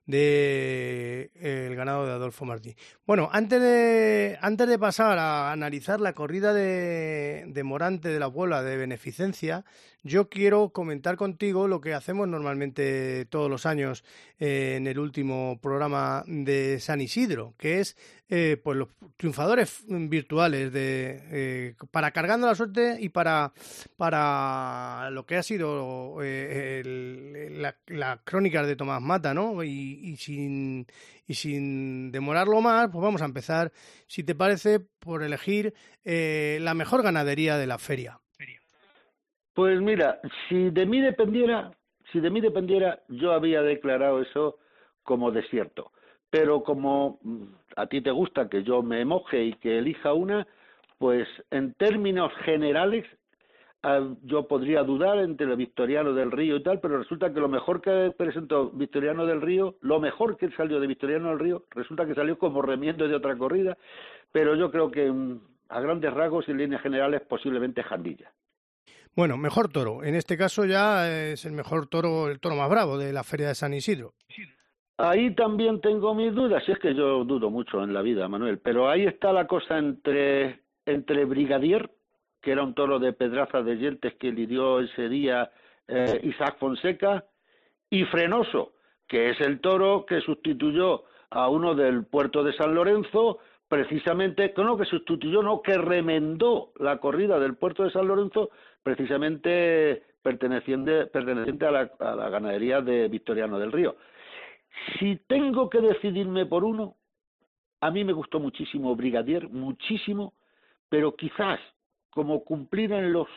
de eh, el ganado de Adolfo Martín. Bueno, antes de antes de pasar a analizar la corrida de, de Morante de la Puebla de beneficencia, yo quiero comentar contigo lo que hacemos normalmente todos los años eh, en el último programa de San Isidro, que es eh, pues los triunfadores virtuales de eh, para Cargando la Suerte y para para lo que ha sido eh, el, la, la crónica de Tomás Mata, ¿no? Y, y sin y sin demorarlo más, pues vamos a empezar, si te parece, por elegir eh, la mejor ganadería de la feria. Pues mira, si de mí dependiera, si de mí dependiera, yo había declarado eso como desierto. Pero como a ti te gusta que yo me moje y que elija una, pues en términos generales yo podría dudar entre el Victoriano del Río y tal, pero resulta que lo mejor que presentó Victoriano del Río, lo mejor que salió de Victoriano del Río, resulta que salió como remiendo de otra corrida, pero yo creo que a grandes rasgos y en líneas generales posiblemente Jandilla. Bueno, mejor toro. En este caso ya es el mejor toro, el toro más bravo de la Feria de San Isidro. Ahí también tengo mis dudas, y es que yo dudo mucho en la vida, Manuel, pero ahí está la cosa entre, entre Brigadier, que era un toro de Pedraza de Yeltes que lidió ese día eh, Isaac Fonseca, y Frenoso, que es el toro que sustituyó a uno del puerto de San Lorenzo, precisamente, no que sustituyó, no, que remendó la corrida del puerto de San Lorenzo, precisamente perteneciente, perteneciente a la, a la ganadería de Victoriano del Río. Si tengo que decidirme por uno, a mí me gustó muchísimo Brigadier, muchísimo, pero quizás como cumplir en los,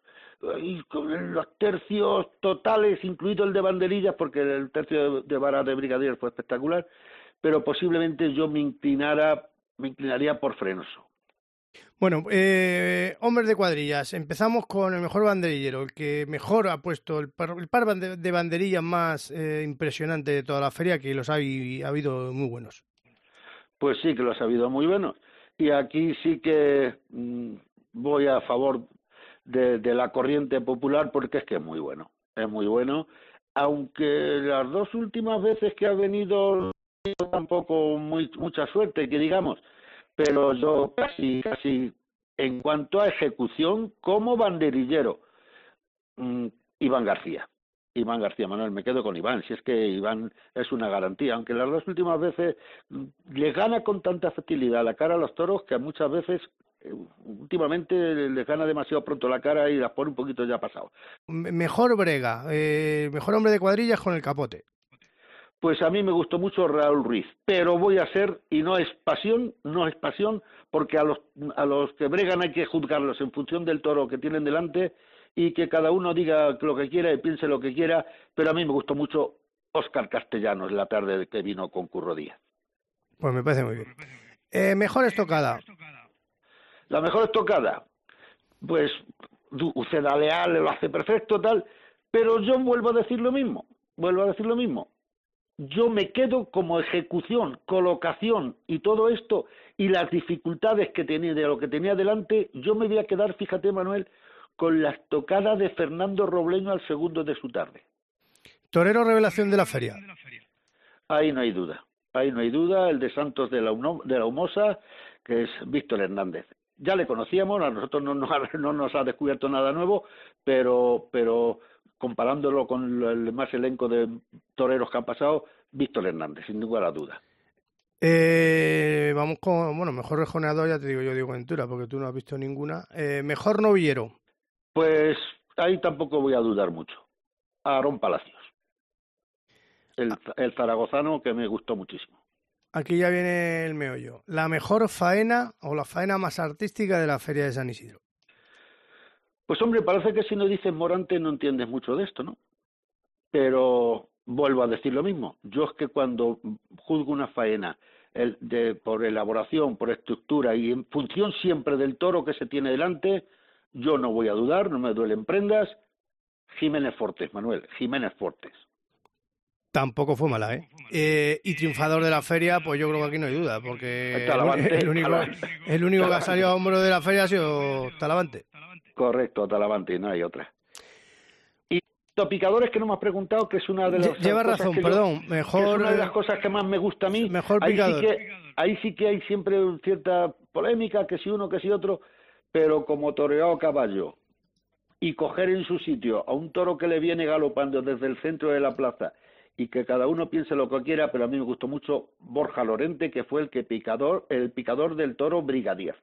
en los tercios totales, incluido el de banderillas, porque el tercio de, de vara de Brigadier fue espectacular, pero posiblemente yo me inclinara, me inclinaría por Frenoso. Bueno, eh, hombres de cuadrillas, empezamos con el mejor banderillero, el que mejor ha puesto el par, el par de banderillas más eh, impresionante de toda la feria, que los ha, ha habido muy buenos. Pues sí que los ha habido muy buenos, y aquí sí que mmm, voy a favor de, de la corriente popular, porque es que es muy bueno, es muy bueno, aunque las dos últimas veces que ha venido tampoco muy, mucha suerte, que digamos, pero yo casi, casi, en cuanto a ejecución, como banderillero, mmm, Iván García. Iván García, Manuel, me quedo con Iván, si es que Iván es una garantía, aunque las dos últimas veces le gana con tanta facilidad la cara a los toros que muchas veces, eh, últimamente, les gana demasiado pronto la cara y las pone un poquito ya pasado. Mejor brega, eh, mejor hombre de cuadrillas con el capote. Pues a mí me gustó mucho Raúl Ruiz, pero voy a ser, y no es pasión, no es pasión, porque a los, a los que bregan hay que juzgarlos en función del toro que tienen delante y que cada uno diga lo que quiera y piense lo que quiera, pero a mí me gustó mucho Óscar Castellanos la tarde que vino con Curro Díaz. Pues me parece muy bien. Eh, mejor estocada. La mejor estocada, pues Uceda Leal lo hace perfecto, tal, pero yo vuelvo a decir lo mismo, vuelvo a decir lo mismo. Yo me quedo como ejecución, colocación y todo esto y las dificultades que tenía de lo que tenía delante, yo me voy a quedar, fíjate Manuel, con la estocada de Fernando Robleño al segundo de su tarde. Torero revelación de la feria. Ahí no hay duda, ahí no hay duda, el de Santos de la, Uno, de la Humosa, que es Víctor Hernández. Ya le conocíamos, a nosotros no nos, no nos ha descubierto nada nuevo, pero, pero comparándolo con el más elenco de toreros que han pasado, Víctor Hernández, sin ninguna duda. Eh, vamos con, bueno, mejor rejoneador, ya te digo yo, Diego Ventura, porque tú no has visto ninguna. Eh, mejor novillero. Pues ahí tampoco voy a dudar mucho. Aarón Palacios, el, el zaragozano, que me gustó muchísimo. Aquí ya viene el meollo. La mejor faena o la faena más artística de la Feria de San Isidro. Pues hombre, parece que si no dices Morante no entiendes mucho de esto, ¿no? Pero vuelvo a decir lo mismo. Yo es que cuando juzgo una faena el, de, por elaboración, por estructura y en función siempre del toro que se tiene delante, yo no voy a dudar, no me duelen prendas. Jiménez Fortes, Manuel, Jiménez Fortes. tampoco fue mala, ¿eh? ¿eh? Y triunfador de la feria, pues yo creo que aquí no hay duda, porque Talavante, el único, el único que ha salido a hombro de la feria ha sido Talavante. Correcto, Talavante, no hay otra. Y Picadores, que no me has preguntado, que es una de las Lleva razón, que perdón, yo, mejor que es una de las cosas que más me gusta a mí. Mejor ahí picador. Sí que, ahí sí que hay siempre cierta polémica, que si uno, que si otro, pero como toreado a caballo y coger en su sitio a un toro que le viene galopando desde el centro de la plaza y que cada uno piense lo que quiera, pero a mí me gustó mucho Borja Lorente, que fue el que picador, el picador del toro Brigadier.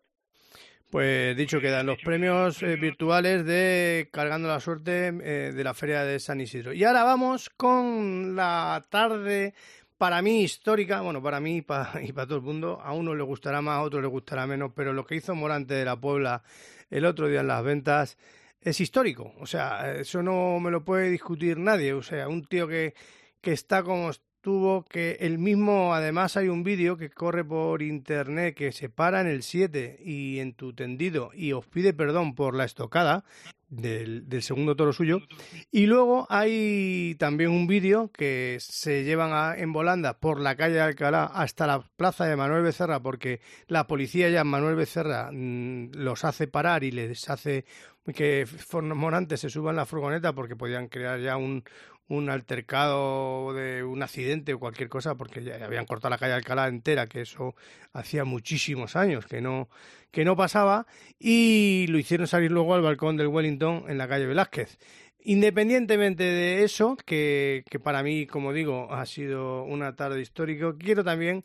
Pues dicho quedan los premios eh, virtuales de Cargando la Suerte eh, de la Feria de San Isidro. Y ahora vamos con la tarde, para mí histórica, bueno, para mí y para, y para todo el mundo. A uno le gustará más, a otro le gustará menos, pero lo que hizo Morante de la Puebla el otro día en Las Ventas es histórico. O sea, eso no me lo puede discutir nadie. O sea, un tío que, que está como tuvo, que el mismo, además hay un vídeo que corre por internet que se para en el siete y en tu tendido y os pide perdón por la estocada del, del segundo toro suyo, y luego hay también un vídeo que se llevan a, en volanda por la calle de Alcalá hasta la plaza de Manuel Becerra, porque la policía ya en Manuel Becerra mmm, los hace parar y les hace que Morante se suba en la furgoneta porque podían crear ya un un altercado de un accidente o cualquier cosa, porque ya habían cortado la calle Alcalá entera, que eso hacía muchísimos años que no que no pasaba, y lo hicieron salir luego al balcón del Wellington en la calle Velázquez. Independientemente de eso, que, que para mí, como digo, ha sido una tarde histórica, quiero también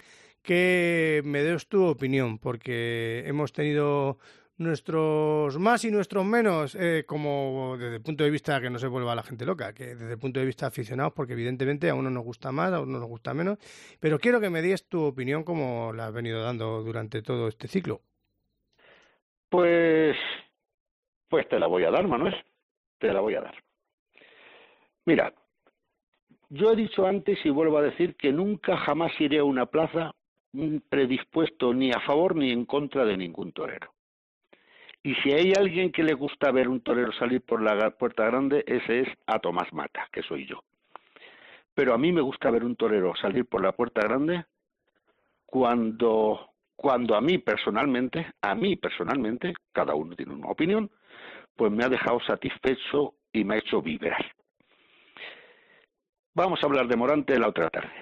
que me des tu opinión, porque hemos tenido nuestros más y nuestros menos, eh, como desde el punto de vista que no se vuelva la gente loca, que desde el punto de vista aficionados, porque evidentemente a uno nos gusta más, a uno nos gusta menos, pero quiero que me des tu opinión como la has venido dando durante todo este ciclo. Pues, pues te la voy a dar, Manuel, te la voy a dar. Mira, yo he dicho antes y vuelvo a decir que nunca jamás iré a una plaza predispuesto ni a favor ni en contra de ningún torero. Y si hay alguien que le gusta ver un torero salir por la puerta grande, ese es a Tomás Mata, que soy yo. Pero a mí me gusta ver un torero salir por la puerta grande cuando, cuando a mí personalmente, a mí personalmente, cada uno tiene una opinión, pues me ha dejado satisfecho y me ha hecho vibrar. Vamos a hablar de Morante la otra tarde.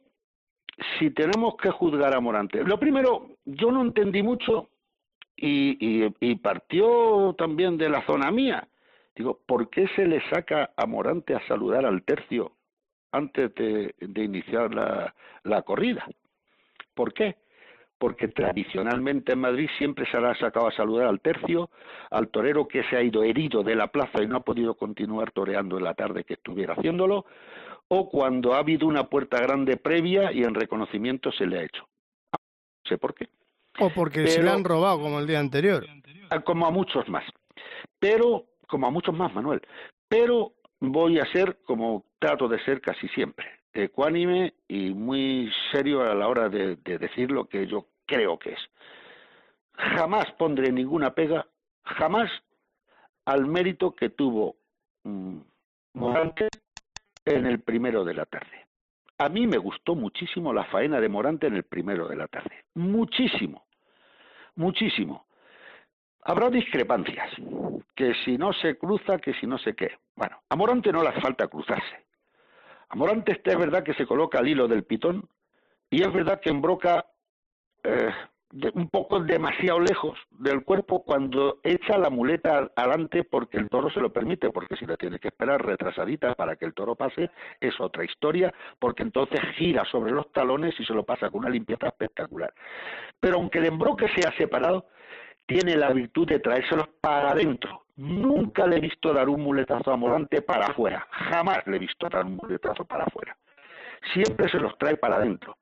Si tenemos que juzgar a Morante, lo primero, yo no entendí mucho. Y, y, y partió también de la zona mía. Digo, ¿por qué se le saca a Morante a saludar al tercio antes de, de iniciar la, la corrida? ¿Por qué? Porque tradicionalmente en Madrid siempre se le ha sacado a saludar al tercio, al torero que se ha ido herido de la plaza y no ha podido continuar toreando en la tarde que estuviera haciéndolo, o cuando ha habido una puerta grande previa y en reconocimiento se le ha hecho. No sé por qué. O porque Pero, se le han robado, como el día anterior. Como a muchos más. Pero, como a muchos más, Manuel. Pero voy a ser, como trato de ser casi siempre, ecuánime y muy serio a la hora de, de decir lo que yo creo que es. Jamás pondré ninguna pega, jamás, al mérito que tuvo mmm, Morante en el primero de la tarde. A mí me gustó muchísimo la faena de Morante en el primero de la tarde. Muchísimo. Muchísimo. Habrá discrepancias, que si no se cruza, que si no sé qué. Bueno, a Morante no le hace falta cruzarse. A Morante este es verdad que se coloca al hilo del pitón y es verdad que embroca eh, de, un poco demasiado lejos del cuerpo cuando echa la muleta adelante porque el toro se lo permite, porque si la tiene que esperar retrasadita para que el toro pase es otra historia, porque entonces gira sobre los talones y se lo pasa con una limpieza espectacular. Pero aunque el embroque sea separado, tiene la virtud de traérselos para adentro. Nunca le he visto dar un muletazo a Morante para afuera, jamás le he visto dar un muletazo para afuera. Siempre se los trae para adentro.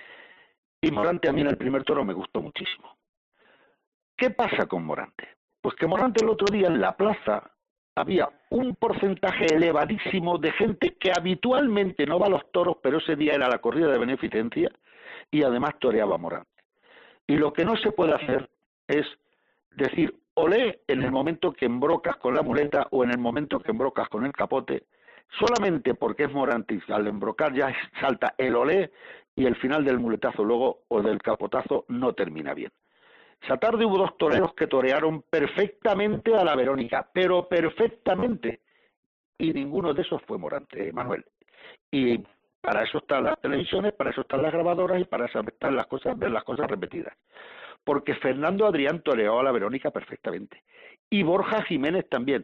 Y Morante a mí en el primer toro me gustó muchísimo. ¿Qué pasa con Morante? Pues que Morante el otro día en la plaza había un porcentaje elevadísimo de gente que habitualmente no va a los toros, pero ese día era la corrida de beneficencia y además toreaba a Morante. Y lo que no se puede hacer es decir olé en el momento que embrocas con la muleta o en el momento que embrocas con el capote, solamente porque es Morante y al embrocar ya salta el olé y el final del muletazo luego o del capotazo no termina bien. Esa tarde hubo dos toreros que torearon perfectamente a la Verónica, pero perfectamente, y ninguno de esos fue Morante, Manuel. Y para eso están las televisiones, para eso están las grabadoras y para eso están las cosas, ver las cosas repetidas. Porque Fernando Adrián toreó a la Verónica perfectamente. Y Borja Jiménez también.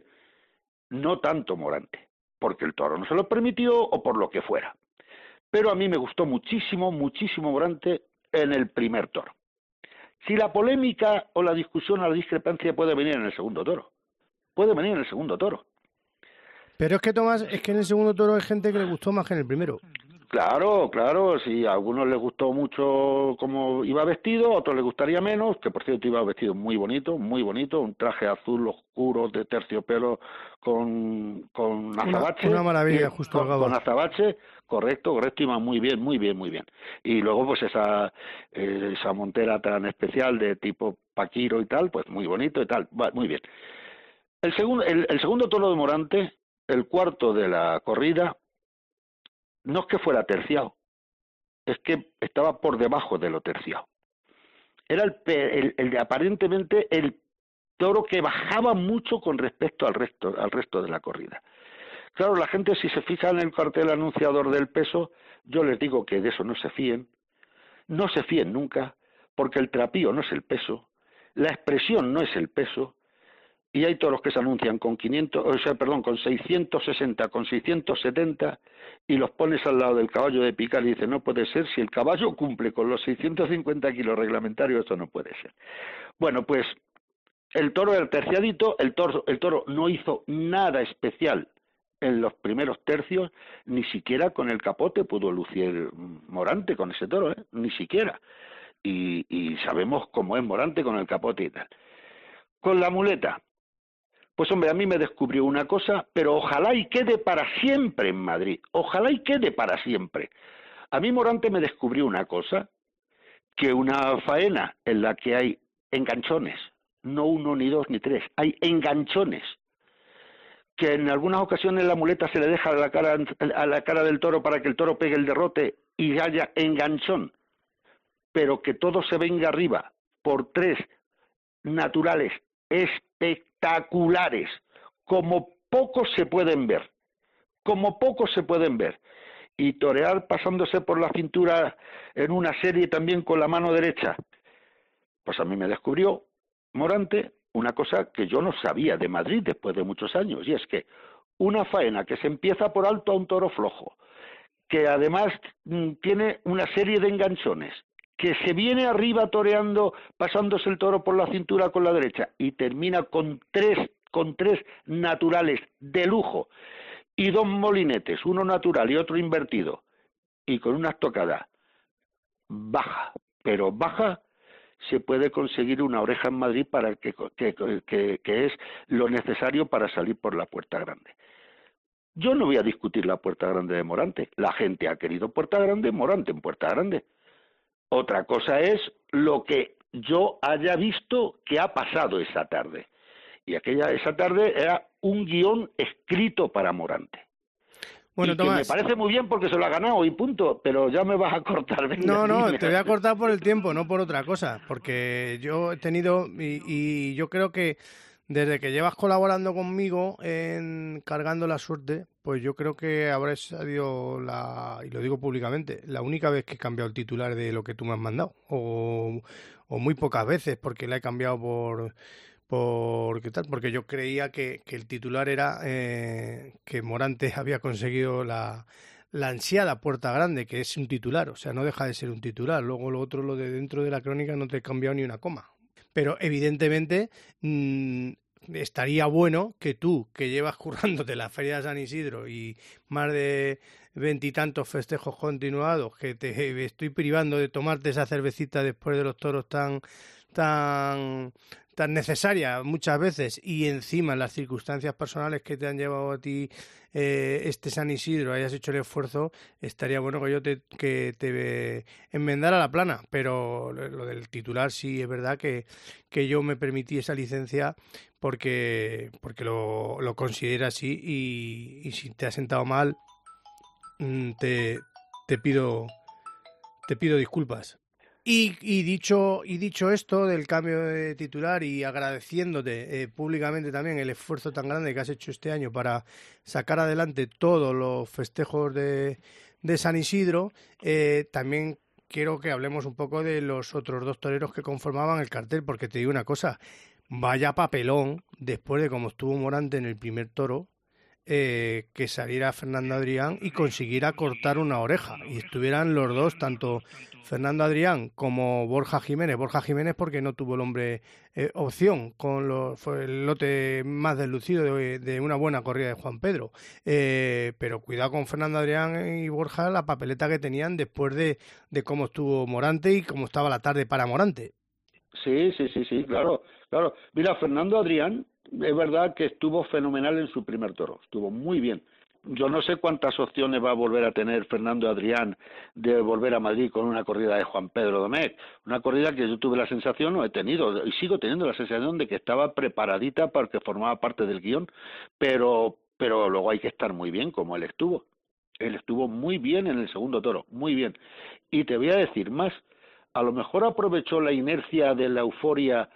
No tanto Morante, porque el toro no se lo permitió o por lo que fuera. Pero a mí me gustó muchísimo, muchísimo Morante en el primer toro. Si la polémica o la discusión o la discrepancia puede venir en el segundo toro. Puede venir en el segundo toro. Pero es que, Tomás, es que en el segundo toro hay gente que le gustó más que en el primero. Claro, claro, si a algunos les gustó mucho cómo iba vestido, a otros les gustaría menos, que por cierto iba vestido muy bonito, muy bonito, un traje azul oscuro de terciopelo con, con azabache. Una, una maravilla, justo con, con azabache, correcto, correcto, iba muy bien, muy bien, muy bien. Y luego pues esa, eh, esa montera tan especial de tipo Paquiro y tal, pues muy bonito y tal, va, muy bien. El segundo, el, el segundo toro de Morante, el cuarto de la corrida, no es que fuera terciado, es que estaba por debajo de lo terciado. Era el, el, el de aparentemente el toro que bajaba mucho con respecto al resto, al resto de la corrida. Claro, la gente si se fija en el cartel anunciador del peso, yo les digo que de eso no se fíen, no se fíen nunca, porque el trapío no es el peso, la expresión no es el peso, y hay toros que se anuncian con quinientos, o sea, perdón, con seiscientos sesenta, con seiscientos setenta, y los pones al lado del caballo de picar y dices, no puede ser, si el caballo cumple con los seiscientos cincuenta kilos reglamentarios, esto no puede ser. Bueno, pues el toro era terciadito, el toro, el toro no hizo nada especial en los primeros tercios, ni siquiera con el capote pudo lucir Morante con ese toro, ¿eh? Ni siquiera. Y, y sabemos cómo es Morante con el capote y tal. Con la muleta, pues hombre, a mí me descubrió una cosa, pero ojalá y quede para siempre en Madrid, ojalá y quede para siempre. A mí Morante me descubrió una cosa, que una faena en la que hay enganchones, no uno, ni dos, ni tres, hay enganchones, que en algunas ocasiones la muleta se le deja a la cara, a la cara del toro para que el toro pegue el derrote y haya enganchón, pero que todo se venga arriba por tres naturales espectaculares, como pocos se pueden ver, como pocos se pueden ver, y torear pasándose por la cintura en una serie también con la mano derecha, pues a mí me descubrió Morante una cosa que yo no sabía de Madrid después de muchos años, y es que una faena que se empieza por alto a un toro flojo, que además mm, tiene una serie de enganchones, que se viene arriba toreando, pasándose el toro por la cintura con la derecha, y termina con tres, con tres naturales de lujo, y dos molinetes, uno natural y otro invertido, y con una estocada baja, pero baja, se puede conseguir una oreja en Madrid para que, que, que, que es lo necesario para salir por la Puerta Grande. Yo no voy a discutir la Puerta Grande de Morante, la gente ha querido Puerta Grande, Morante en Puerta Grande. Otra cosa es lo que yo haya visto que ha pasado esa tarde. Y aquella esa tarde era un guión escrito para Morante. Bueno, y Tomás, que me parece muy bien porque se lo ha ganado y punto, pero ya me vas a cortar. Venga, no, no, dime. Te voy a cortar por el tiempo, no por otra cosa, porque yo he tenido, y, y yo creo que desde que llevas colaborando conmigo en Cargando la Suerte, pues yo creo que habrás sido la, y lo digo públicamente, la única vez que he cambiado el titular de lo que tú me has mandado, o, o muy pocas veces, porque la he cambiado por... por ¿qué tal? Porque yo creía que, que el titular era eh, que Morante había conseguido la, la ansiada Puerta Grande, que es un titular, o sea, no deja de ser un titular. Luego lo otro, lo de dentro de la crónica, no te he cambiado ni una coma. Pero evidentemente mmm, estaría bueno que tú, que llevas currándote la Feria de San Isidro y más de veintitantos festejos continuados, que te estoy privando de tomarte esa cervecita después de los toros tan... tan tan necesaria muchas veces, y encima en las circunstancias personales que te han llevado a ti eh, este San Isidro, hayas hecho el esfuerzo, estaría bueno que yo te, que te enmendara la plana, pero lo, lo del titular sí es verdad que, que yo me permití esa licencia porque, porque lo, lo considero así, y, y si te ha sentado mal, te, te pido te pido disculpas. Y, y dicho y dicho esto del cambio de titular, y agradeciéndote eh, públicamente también el esfuerzo tan grande que has hecho este año para sacar adelante todos los festejos de, de San Isidro, eh, también quiero que hablemos un poco de los otros dos toreros que conformaban el cartel, porque te digo una cosa, vaya papelón después de cómo estuvo Morante en el primer toro, eh, que saliera Fernando Adrián y consiguiera cortar una oreja, y estuvieran los dos, tanto Fernando Adrián como Borja Jiménez. Borja Jiménez porque no tuvo el hombre eh, opción, con los, fue el lote más deslucido de, de una buena corrida de Juan Pedro. Eh, pero cuidado con Fernando Adrián y Borja, la papeleta que tenían después de, de cómo estuvo Morante y cómo estaba la tarde para Morante. Sí, sí, sí, sí, claro, claro. Mira, Fernando Adrián, es verdad que estuvo fenomenal en su primer toro, estuvo muy bien. Yo no sé cuántas opciones va a volver a tener Fernando Adrián de volver a Madrid con una corrida de Juan Pedro Domecq, una corrida que yo tuve la sensación, o he tenido, y sigo teniendo la sensación de que estaba preparadita porque formaba parte del guión, pero, pero luego hay que estar muy bien como él estuvo. Él estuvo muy bien en el segundo toro, muy bien. Y te voy a decir más, a lo mejor aprovechó la inercia de la euforia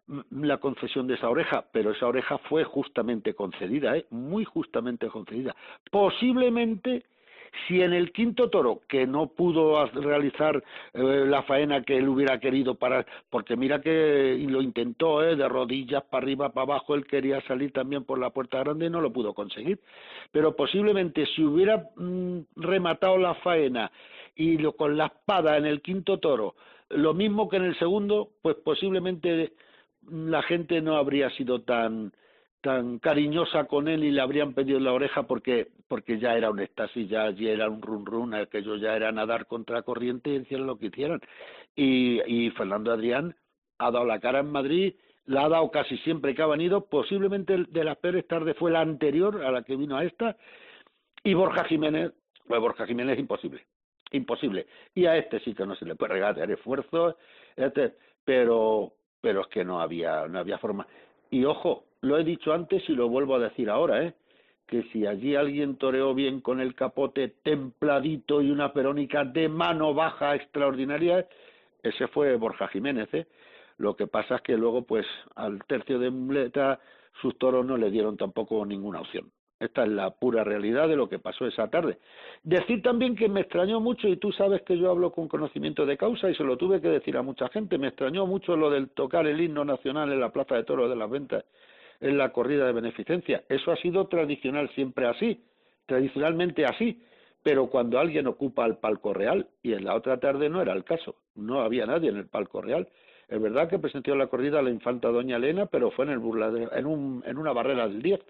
la concesión de esa oreja, pero esa oreja fue justamente concedida, ¿eh? Muy justamente concedida. Posiblemente, si en el quinto toro, que no pudo realizar eh, la faena que él hubiera querido para, porque mira que lo intentó, ¿eh? De rodillas para arriba, para abajo, él quería salir también por la puerta grande y no lo pudo conseguir, pero posiblemente si hubiera mmm, rematado la faena y lo, con la espada en el quinto toro, lo mismo que en el segundo, pues posiblemente la gente no habría sido tan tan cariñosa con él y le habrían pedido la oreja porque porque ya era un éxtasis, ya, ya era un run run, aquello ya era nadar contra corriente y hicieran lo que hicieran. Y, y Fernando Adrián ha dado la cara en Madrid, la ha dado casi siempre que ha venido, posiblemente de las peores tardes fue la anterior a la que vino a esta, y Borja Jiménez, pues Borja Jiménez es imposible, imposible, y a este sí que no se le puede regatear esfuerzo, este, pero pero es que no había no había forma. Y ojo, lo he dicho antes y lo vuelvo a decir ahora, ¿eh? Que si allí alguien toreó bien con el capote templadito y una perónica de mano baja extraordinaria, ese fue Borja Jiménez, ¿eh? Lo que pasa es que luego, pues, al tercio de muleta, sus toros no le dieron tampoco ninguna opción. Esta es la pura realidad de lo que pasó esa tarde. Decir también que me extrañó mucho, y tú sabes que yo hablo con conocimiento de causa y se lo tuve que decir a mucha gente, me extrañó mucho lo del tocar el himno nacional en la Plaza de Toros de las Ventas en la corrida de beneficencia. Eso ha sido tradicional, siempre así, tradicionalmente así, pero cuando alguien ocupa el palco real, y en la otra tarde no era el caso, no había nadie en el palco real. Es verdad que presenció la corrida la infanta doña Elena, pero fue en el burladero, en, un, en una barrera del diez.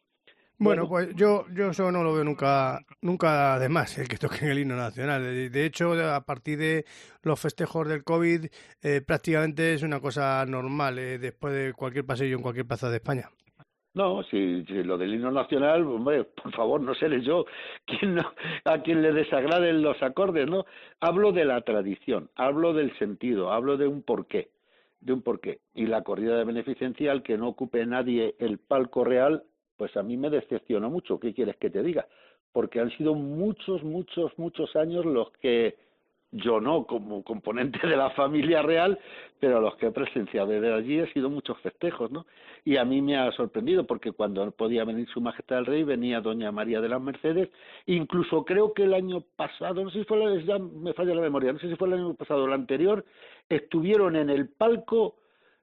Bueno, pues yo yo eso no lo veo nunca nunca de más, el que toquen el himno nacional. De, de hecho, a partir de los festejos del COVID, eh, prácticamente es una cosa normal, eh, después de cualquier pasillo en cualquier plaza de España. No, si, si lo del himno nacional, hombre, por favor, no seré yo quien no, a quien le desagraden los acordes, ¿no? Hablo de la tradición, hablo del sentido, hablo de un porqué, de un porqué. Y la corrida de beneficencia, al que no ocupe nadie el palco real, pues a mí me decepcionó mucho. ¿Qué quieres que te diga? Porque han sido muchos, muchos, muchos años los que yo no, como componente de la familia real, pero los que he presenciado desde allí he sido muchos festejos, ¿no? Y a mí me ha sorprendido porque cuando podía venir Su Majestad el Rey venía Doña María de las Mercedes, incluso creo que el año pasado, no sé si fue, la, ya me falla la memoria, no sé si fue el año pasado o el anterior, estuvieron en el palco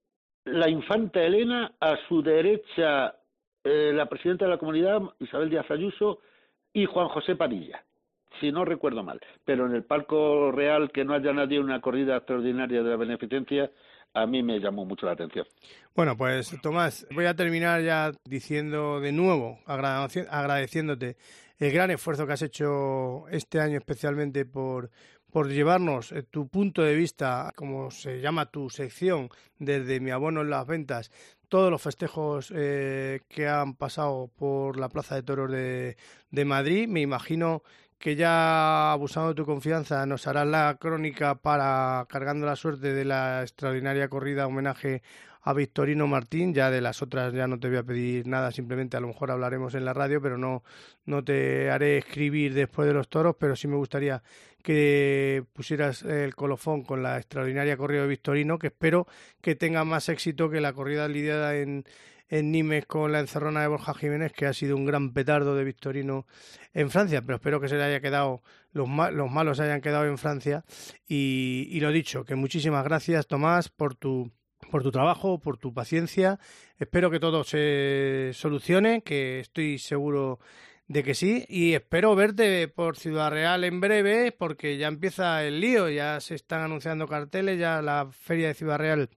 la infanta Elena, a su derecha Eh, la presidenta de la comunidad, Isabel Díaz Ayuso, y Juan José Padilla, si no recuerdo mal. Pero en el palco real, que no haya nadie, una corrida extraordinaria de la beneficencia, a mí me llamó mucho la atención. Bueno, pues Tomás, voy a terminar ya diciendo de nuevo, agradeci- agradeciéndote el gran esfuerzo que has hecho este año, especialmente por, por llevarnos eh, tu punto de vista, como se llama tu sección, desde Mi Abono en las Ventas, todos los festejos eh, que han pasado por la Plaza de Toros de, de Madrid. Me imagino que ya, abusando de tu confianza, nos harás la crónica para Cargando la Suerte de la extraordinaria corrida homenaje a Victorino Martín. Ya de las otras ya no te voy a pedir nada, simplemente a lo mejor hablaremos en la radio, pero no, no te haré escribir después de los toros, pero sí me gustaría que pusieras el colofón con la extraordinaria corrida de Victorino, que espero que tenga más éxito que la corrida lidiada en en Nimes con la encerrona de Borja Jiménez, que ha sido un gran petardo de Victorino en Francia, pero espero que se le haya quedado, los, ma- los malos se hayan quedado en Francia. Y, y lo dicho, que muchísimas gracias, Tomás, por tu por tu trabajo, por tu paciencia. Espero que todo se solucione, que estoy seguro de que sí, y espero verte por Ciudad Real en breve, porque ya empieza el lío, ya se están anunciando carteles, ya la Feria de Ciudad Real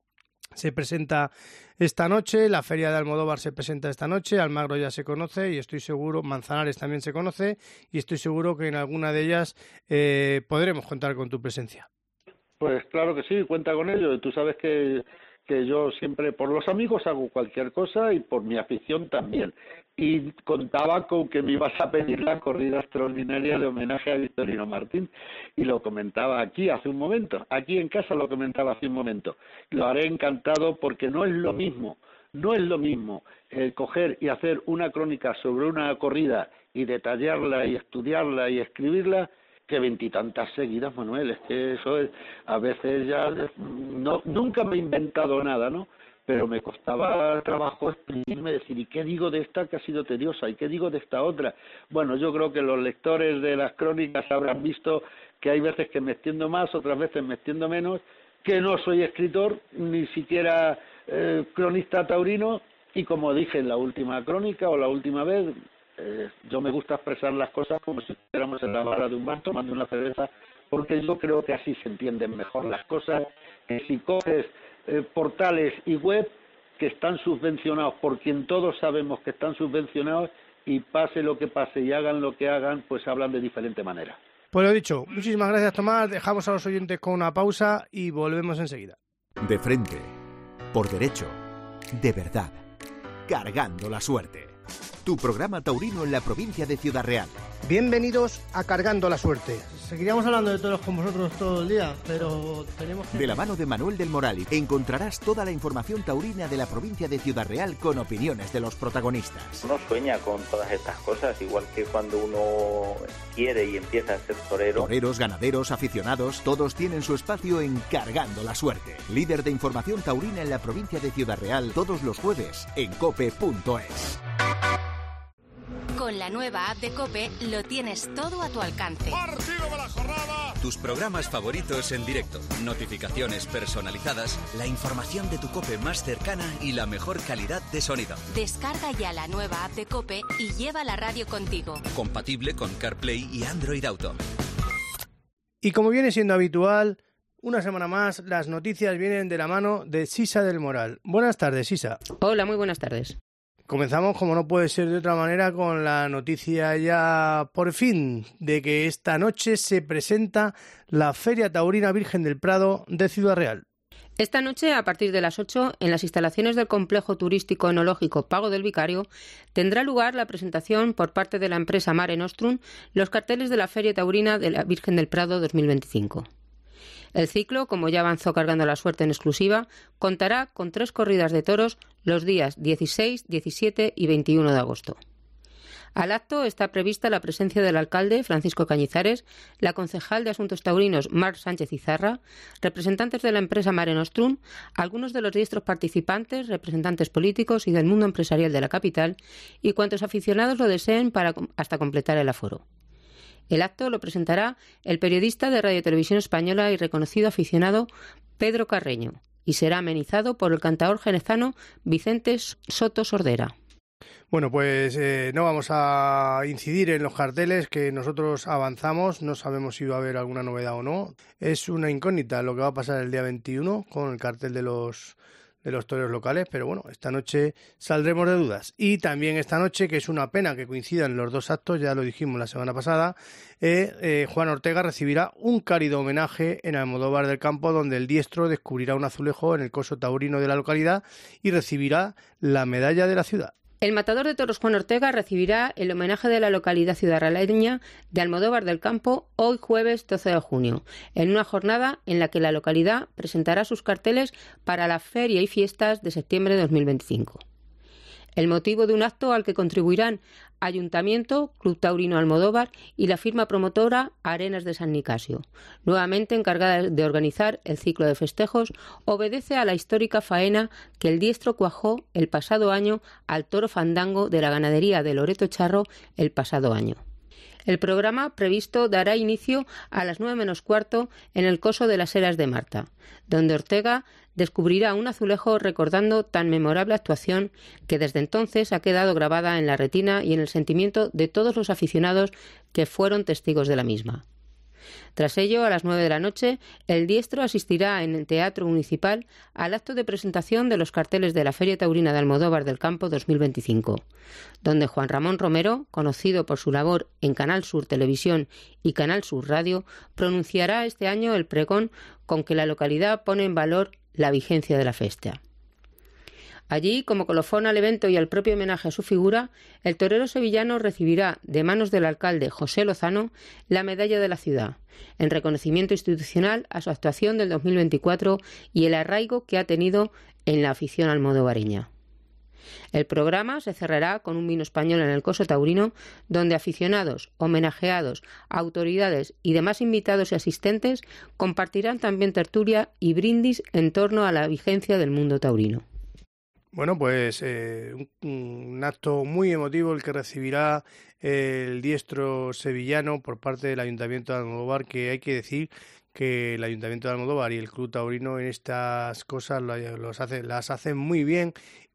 se presenta esta noche, la Feria de Almodóvar se presenta esta noche, Almagro ya se conoce y estoy seguro, Manzanares también se conoce, y estoy seguro que en alguna de ellas eh, podremos contar con tu presencia. Pues claro que sí, cuenta con ello. Tú sabes que, que yo siempre por los amigos hago cualquier cosa y por mi afición también. Y contaba con que me ibas a pedir la corrida extraordinaria de homenaje a Victorino Martín. Y lo comentaba aquí hace un momento, aquí en casa lo comentaba hace un momento. Lo haré encantado porque no es lo mismo, no es lo mismo eh, coger y hacer una crónica sobre una corrida y detallarla y estudiarla y escribirla, que veintitantas seguidas, Manuel. Es que eso es, a veces ya, no, nunca me he inventado nada, ¿no? Pero me costaba trabajo exprimirme, decir, ¿y qué digo de esta que ha sido tediosa? ¿Y qué digo de esta otra? Bueno, yo creo que los lectores de las crónicas habrán visto que hay veces que me extiendo más, otras veces me extiendo menos, que no soy escritor, ni siquiera eh, cronista taurino, y como dije en la última crónica o la última vez, eh, yo me gusta expresar las cosas como si estuviéramos en la barra de un bar tomando una cerveza, porque yo creo que así se entienden mejor las cosas, que si coges Eh, portales y web que están subvencionados por quien todos sabemos que están subvencionados, y pase lo que pase y hagan lo que hagan, pues hablan de diferente manera. Pues lo dicho, muchísimas gracias, Tomás. Dejamos a los oyentes con una pausa y volvemos enseguida. De frente, por derecho, de verdad, Cargando la Suerte. Tu programa taurino en la provincia de Ciudad Real. Bienvenidos a Cargando la Suerte. Seguiríamos hablando de toros con vosotros todo el día, pero tenemos que... De la mano de Manuel del Moral encontrarás toda la información taurina de la provincia de Ciudad Real con opiniones de los protagonistas. Uno sueña con todas estas cosas, igual que cuando uno quiere y empieza a ser torero. Toreros, ganaderos, aficionados, todos tienen su espacio en Cargando la Suerte. Líder de información taurina en la provincia de Ciudad Real, todos los jueves en cope punto es. Con la nueva app de COPE lo tienes todo a tu alcance. ¡Partido de la jornada! Tus programas favoritos en directo, notificaciones personalizadas, la información de tu COPE más cercana y la mejor calidad de sonido. Descarga ya la nueva app de COPE y lleva la radio contigo. Compatible con CarPlay y Android Auto. Y como viene siendo habitual, una semana más las noticias vienen de la mano de Sisa del Moral. Buenas tardes, Sisa. Hola, muy buenas tardes. Comenzamos, como no puede ser de otra manera, con la noticia ya por fin de que esta noche se presenta la Feria Taurina Virgen del Prado de Ciudad Real. Esta noche, a partir de las ocho, en las instalaciones del complejo turístico enológico Pago del Vicario, tendrá lugar la presentación por parte de la empresa Mare Nostrum los carteles de la Feria Taurina de la Virgen del Prado dos mil veinticinco. El ciclo, como ya avanzó Cargando la Suerte en exclusiva, contará con tres corridas de toros los días dieciséis, diecisiete y veintiuno de agosto. Al acto está prevista la presencia del alcalde Francisco Cañizares, la concejal de Asuntos Taurinos Mar Sánchez Izarra, representantes de la empresa Mare Nostrum, algunos de los diestros participantes, representantes políticos y del mundo empresarial de la capital, y cuantos aficionados lo deseen para hasta completar el aforo. El acto lo presentará el periodista de Radio Televisión Española y reconocido aficionado Pedro Carreño y será amenizado por el cantaor jerezano Vicente Soto Sordera. Bueno, pues eh, no vamos a incidir en los carteles, que nosotros avanzamos, no sabemos si va a haber alguna novedad o no. Es una incógnita lo que va a pasar el día veintiuno con el cartel de los de los toreros locales, pero bueno, esta noche saldremos de dudas. Y también esta noche, que es una pena que coincidan los dos actos, ya lo dijimos la semana pasada, eh, eh, Juan Ortega recibirá un cálido homenaje en Almodóvar del Campo, donde el diestro descubrirá un azulejo en el coso taurino de la localidad y recibirá la medalla de la ciudad. El matador de toros Juan Ortega recibirá el homenaje de la localidad ciudadrealeña de Almodóvar del Campo hoy jueves doce de junio, en una jornada en la que la localidad presentará sus carteles para la feria y fiestas de septiembre de dos mil veinticinco. El motivo de un acto al que contribuirán Ayuntamiento, Club Taurino Almodóvar y la firma promotora Arenas de San Nicasio, nuevamente encargada de organizar el ciclo de festejos, obedece a la histórica faena que el diestro cuajó el pasado año al toro fandango de la ganadería de Loreto Charro el pasado año. El programa previsto dará inicio a las nueve menos cuarto en el coso de las Eras de Marta, donde Ortega descubrirá un azulejo recordando tan memorable actuación que desde entonces ha quedado grabada en la retina y en el sentimiento de todos los aficionados que fueron testigos de la misma. Tras ello, a las nueve de la noche, el diestro asistirá en el Teatro Municipal al acto de presentación de los carteles de la Feria Taurina de Almodóvar del Campo dos mil veinticinco, donde Juan Ramón Romero, conocido por su labor en Canal Sur Televisión y Canal Sur Radio, pronunciará este año el pregón con que la localidad pone en valor la vigencia de la festa. Allí, como colofón al evento y al propio homenaje a su figura, el torero sevillano recibirá de manos del alcalde José Lozano la medalla de la ciudad, en reconocimiento institucional a su actuación del dos mil veinticuatro y el arraigo que ha tenido en la afición almodovareña. El programa se cerrará con un vino español en el coso taurino, donde aficionados, homenajeados, autoridades y demás invitados y asistentes compartirán también tertulia y brindis en torno a la vigencia del mundo taurino. Bueno, pues eh, un, un acto muy emotivo el que recibirá el diestro sevillano por parte del Ayuntamiento de Almodóvar, que hay que decir que el Ayuntamiento de Almodóvar y el Club Taurino en estas cosas los hace, las hacen muy bien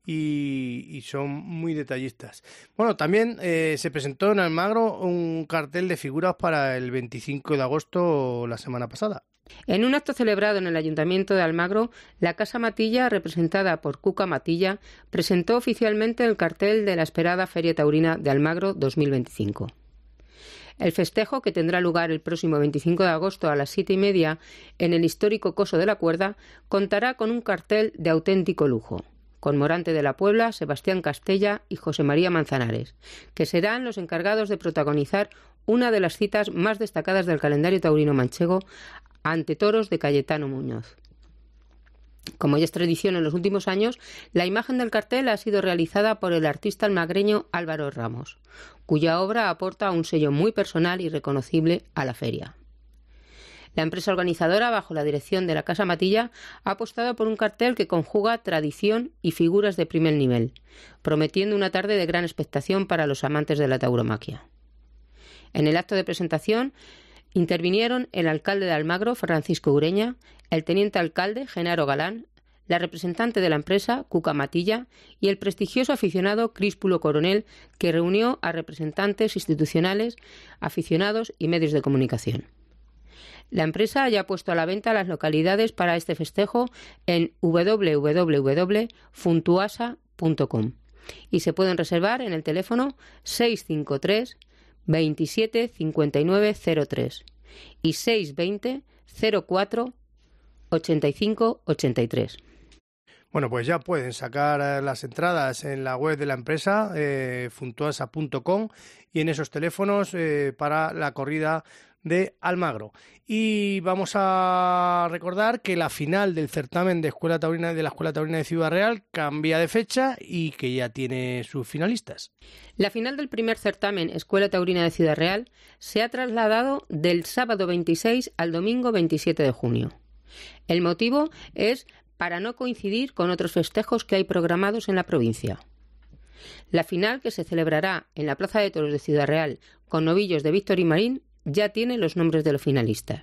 y, y son muy detallistas. Bueno, también eh, se presentó en Almagro un cartel de figuras para el veinticinco de agosto la semana pasada. En un acto celebrado en el Ayuntamiento de Almagro, la Casa Matilla, representada por Cuca Matilla, presentó oficialmente el cartel de la esperada Feria Taurina de Almagro dos mil veinticinco. El festejo, que tendrá lugar el próximo veinticinco de agosto a las siete y media en el histórico Coso de la Cuerda, contará con un cartel de auténtico lujo, con Morante de la Puebla, Sebastián Castella y José María Manzanares, que serán los encargados de protagonizar una de las citas más destacadas del calendario taurino manchego, ante toros de Cayetano Muñoz. Como ya es tradición en los últimos años, la imagen del cartel ha sido realizada por el artista almagreño Álvaro Ramos, cuya obra aporta un sello muy personal y reconocible a la feria. La empresa organizadora, bajo la dirección de la Casa Matilla, ha apostado por un cartel que conjuga tradición y figuras de primer nivel, prometiendo una tarde de gran expectación para los amantes de la tauromaquia. En el acto de presentación intervinieron el alcalde de Almagro, Francisco Ureña, el teniente alcalde, Genaro Galán, la representante de la empresa, Cuca Matilla, y el prestigioso aficionado Críspulo Coronel, que reunió a representantes institucionales, aficionados y medios de comunicación. La empresa ya ha puesto a la venta las localidades para este festejo en doble u doble u doble u punto funtuasa punto com y se pueden reservar en el teléfono seis cinco tres veintisiete cincuenta y nueve cero tres y seis veinte cero cuatro ochenta y cinco ochenta y tres. Bueno, pues ya pueden sacar las entradas en la web de la empresa, eh, funtuasa punto com, y en esos teléfonos eh, para la corrida de Almagro. Y vamos a recordar que la final del certamen de Escuela Taurina de la Escuela Taurina de Ciudad Real cambia de fecha y que ya tiene sus finalistas. La final del primer certamen Escuela Taurina de Ciudad Real se ha trasladado del sábado veintiséis al domingo veintisiete de junio. El motivo es para no coincidir con otros festejos que hay programados en la provincia. La final, que se celebrará en la Plaza de Toros de Ciudad Real con novillos de Víctor y Marín, ya tiene los nombres de los finalistas.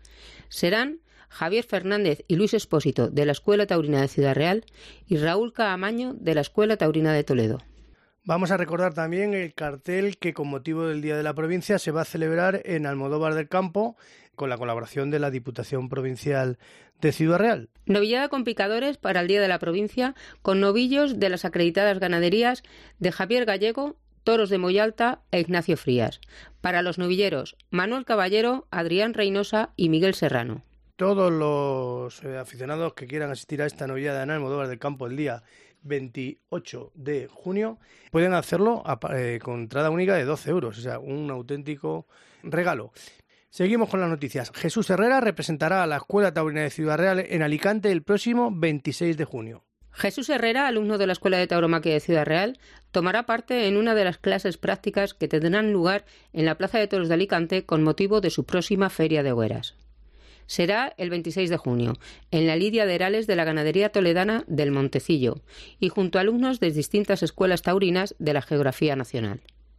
Serán Javier Fernández y Luis Espósito, de la Escuela Taurina de Ciudad Real, y Raúl Caamaño, de la Escuela Taurina de Toledo. Vamos a recordar también el cartel que con motivo del Día de la Provincia se va a celebrar en Almodóvar del Campo con la colaboración de la Diputación Provincial de Ciudad Real. Novillada con picadores para el Día de la Provincia con novillos de las acreditadas ganaderías de Javier Gallego, Toros de Moyalta e Ignacio Frías. Para los novilleros, Manuel Caballero, Adrián Reynosa y Miguel Serrano. Todos los eh, aficionados que quieran asistir a esta novillada en Almodóvar del Campo el día veintiocho de junio pueden hacerlo a, eh, con entrada única de doce euros, o sea, un auténtico regalo. Seguimos con las noticias. Jesús Herrera representará a la Escuela Taurina de Ciudad Real en Alicante el próximo veintiséis de junio. Jesús Herrera, alumno de la Escuela de Tauromaquia de Ciudad Real, tomará parte en una de las clases prácticas que tendrán lugar en la Plaza de Toros de Alicante con motivo de su próxima Feria de Hogueras. Será el veintiséis de junio, en la lidia de Herales de la ganadería toledana del Montecillo y junto a alumnos de distintas escuelas taurinas de la geografía nacional.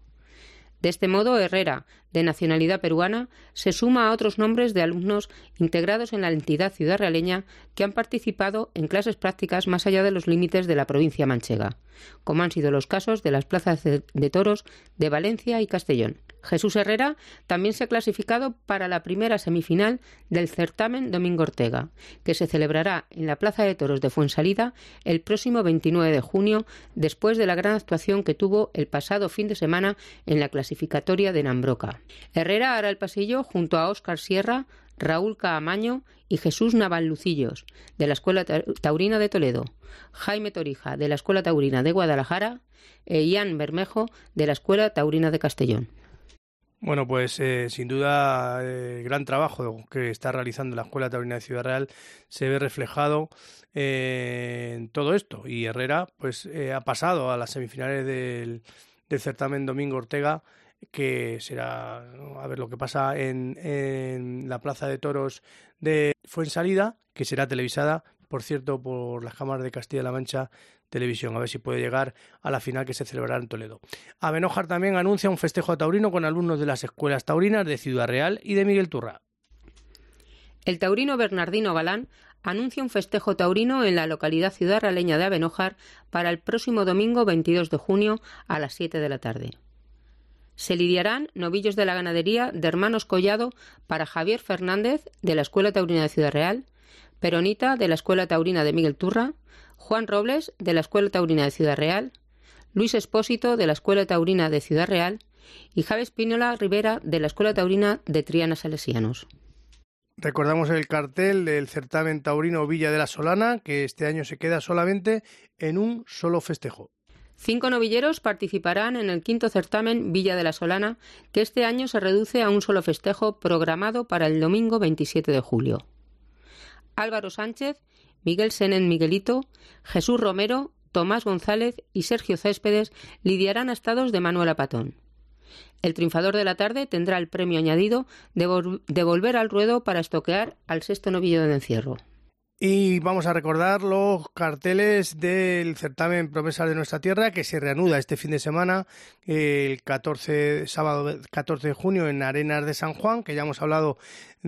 De este modo, Herrera, de nacionalidad peruana, se suma a otros nombres de alumnos integrados en la entidad ciudadrealeña que han participado en clases prácticas más allá de los límites de la provincia manchega, como han sido los casos de las plazas de toros de Valencia y Castellón. Jesús Herrera también se ha clasificado para la primera semifinal del certamen Domingo Ortega, que se celebrará en la Plaza de Toros de Fuensalida el próximo veintinueve de junio, después de la gran actuación que tuvo el pasado fin de semana en la clasificatoria de Nambroca. Herrera hará el pasillo junto a Óscar Sierra, Raúl Caamaño y Jesús Navallucillos, de la Escuela Taurina de Toledo, Jaime Torija, de la Escuela Taurina de Guadalajara, e Ian Bermejo, de la Escuela Taurina de Castellón. Bueno, pues eh, sin duda el eh, gran trabajo que está realizando la Escuela Taurina de Ciudad Real se ve reflejado eh, en todo esto. Y Herrera pues eh, ha pasado a las semifinales del, del certamen Domingo Ortega, que será, ¿no?, a ver lo que pasa en, en la Plaza de Toros de Fuensalida, que será televisada, por cierto, por las cámaras de Castilla-La Mancha Televisión, a ver si puede llegar a la final que se celebrará en Toledo. Abenójar también anuncia un festejo taurino con alumnos de las escuelas taurinas de Ciudad Real y de Miguel Turra. El taurino Bernardino Galán anuncia un festejo taurino en la localidad ciudadrealeña de Abenójar para el próximo domingo veintidós de junio a las siete de la tarde. Se lidiarán novillos de la ganadería de Hermanos Collado para Javier Fernández, de la Escuela Taurina de Ciudad Real, Peronita, de la Escuela Taurina de Miguel Turra, Juan Robles, de la Escuela Taurina de Ciudad Real, Luis Espósito, de la Escuela Taurina de Ciudad Real, y Javi Espínola Rivera, de la Escuela Taurina de Triana Salesianos. Recordamos el cartel del certamen taurino Villa de la Solana, que este año se queda solamente en un solo festejo. Cinco novilleros participarán en el quinto certamen Villa de la Solana, que este año se reduce a un solo festejo programado para el domingo veintisiete de julio. Álvaro Sánchez, Miguel Senén Miguelito, Jesús Romero, Tomás González y Sergio Céspedes lidiarán a estados de Manuela Patón. El triunfador de la tarde tendrá el premio añadido de, vol- de volver al ruedo para estoquear al sexto novillo de encierro. Y vamos a recordar los carteles del certamen Promesas de Nuestra Tierra, que se reanuda este fin de semana, el catorce, sábado catorce de junio en Arenas de San Juan, que ya hemos hablado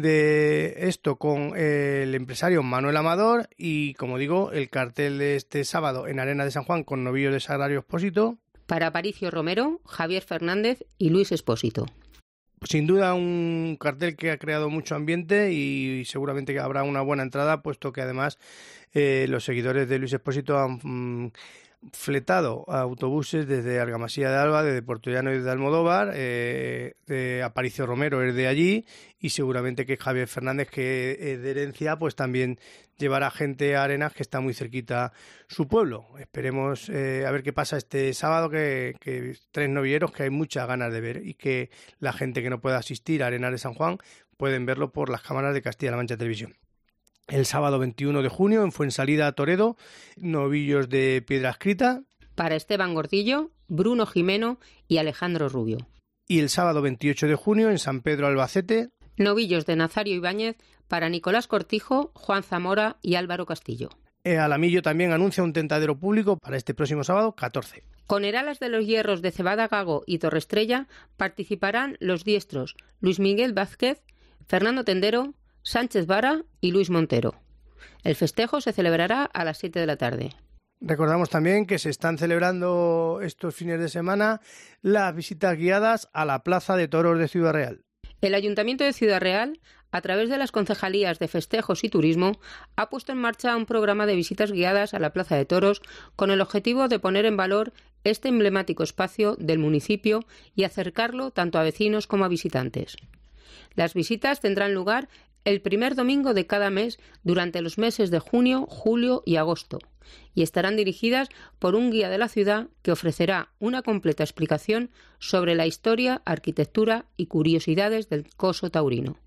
de esto con el empresario Manuel Amador, y como digo, el cartel de este sábado en Arenas de San Juan con novillos de Sagrario Expósito. Para Aparicio Romero, Javier Fernández y Luis Espósito. Sin duda un cartel que ha creado mucho ambiente y seguramente que habrá una buena entrada, puesto que además eh, los seguidores de Luis Espósito han mm, fletado a autobuses desde Argamasilla de Alba, desde Puerto Llano y desde Almodóvar. eh, de Aparicio Romero es de allí y seguramente que Javier Fernández, que es de herencia, pues también llevará gente a Arenas, que está muy cerquita su pueblo. Esperemos eh, a ver qué pasa este sábado, que, que tres novilleros que hay muchas ganas de ver y que la gente que no pueda asistir a Arenas de San Juan pueden verlo por las cámaras de Castilla-La Mancha Televisión. El sábado veintiuno de junio en Fuensalida, Toledo, novillos de Piedra Escrita. Para Esteban Gordillo, Bruno Jimeno y Alejandro Rubio. Y el sábado veintiocho de junio en San Pedro, Albacete. Novillos de Nazario Ibáñez para Nicolás Cortijo, Juan Zamora y Álvaro Castillo. Eh, Alamillo también anuncia un tentadero público para este próximo sábado catorce. Con Heralas de los Hierros de Cebada Gago y Torrestrella participarán los diestros Luis Miguel Vázquez, Fernando Tendero, Sánchez Vara y Luis Montero. El festejo se celebrará a las siete de la tarde. Recordamos también que se están celebrando estos fines de semana las visitas guiadas a la Plaza de Toros de Ciudad Real. El Ayuntamiento de Ciudad Real, a través de las concejalías de Festejos y Turismo, ha puesto en marcha un programa de visitas guiadas a la Plaza de Toros con el objetivo de poner en valor este emblemático espacio del municipio y acercarlo tanto a vecinos como a visitantes. Las visitas tendrán lugar el primer domingo de cada mes durante los meses de junio, julio y agosto, y estarán dirigidas por un guía de la ciudad que ofrecerá una completa explicación sobre la historia, arquitectura y curiosidades del coso taurino.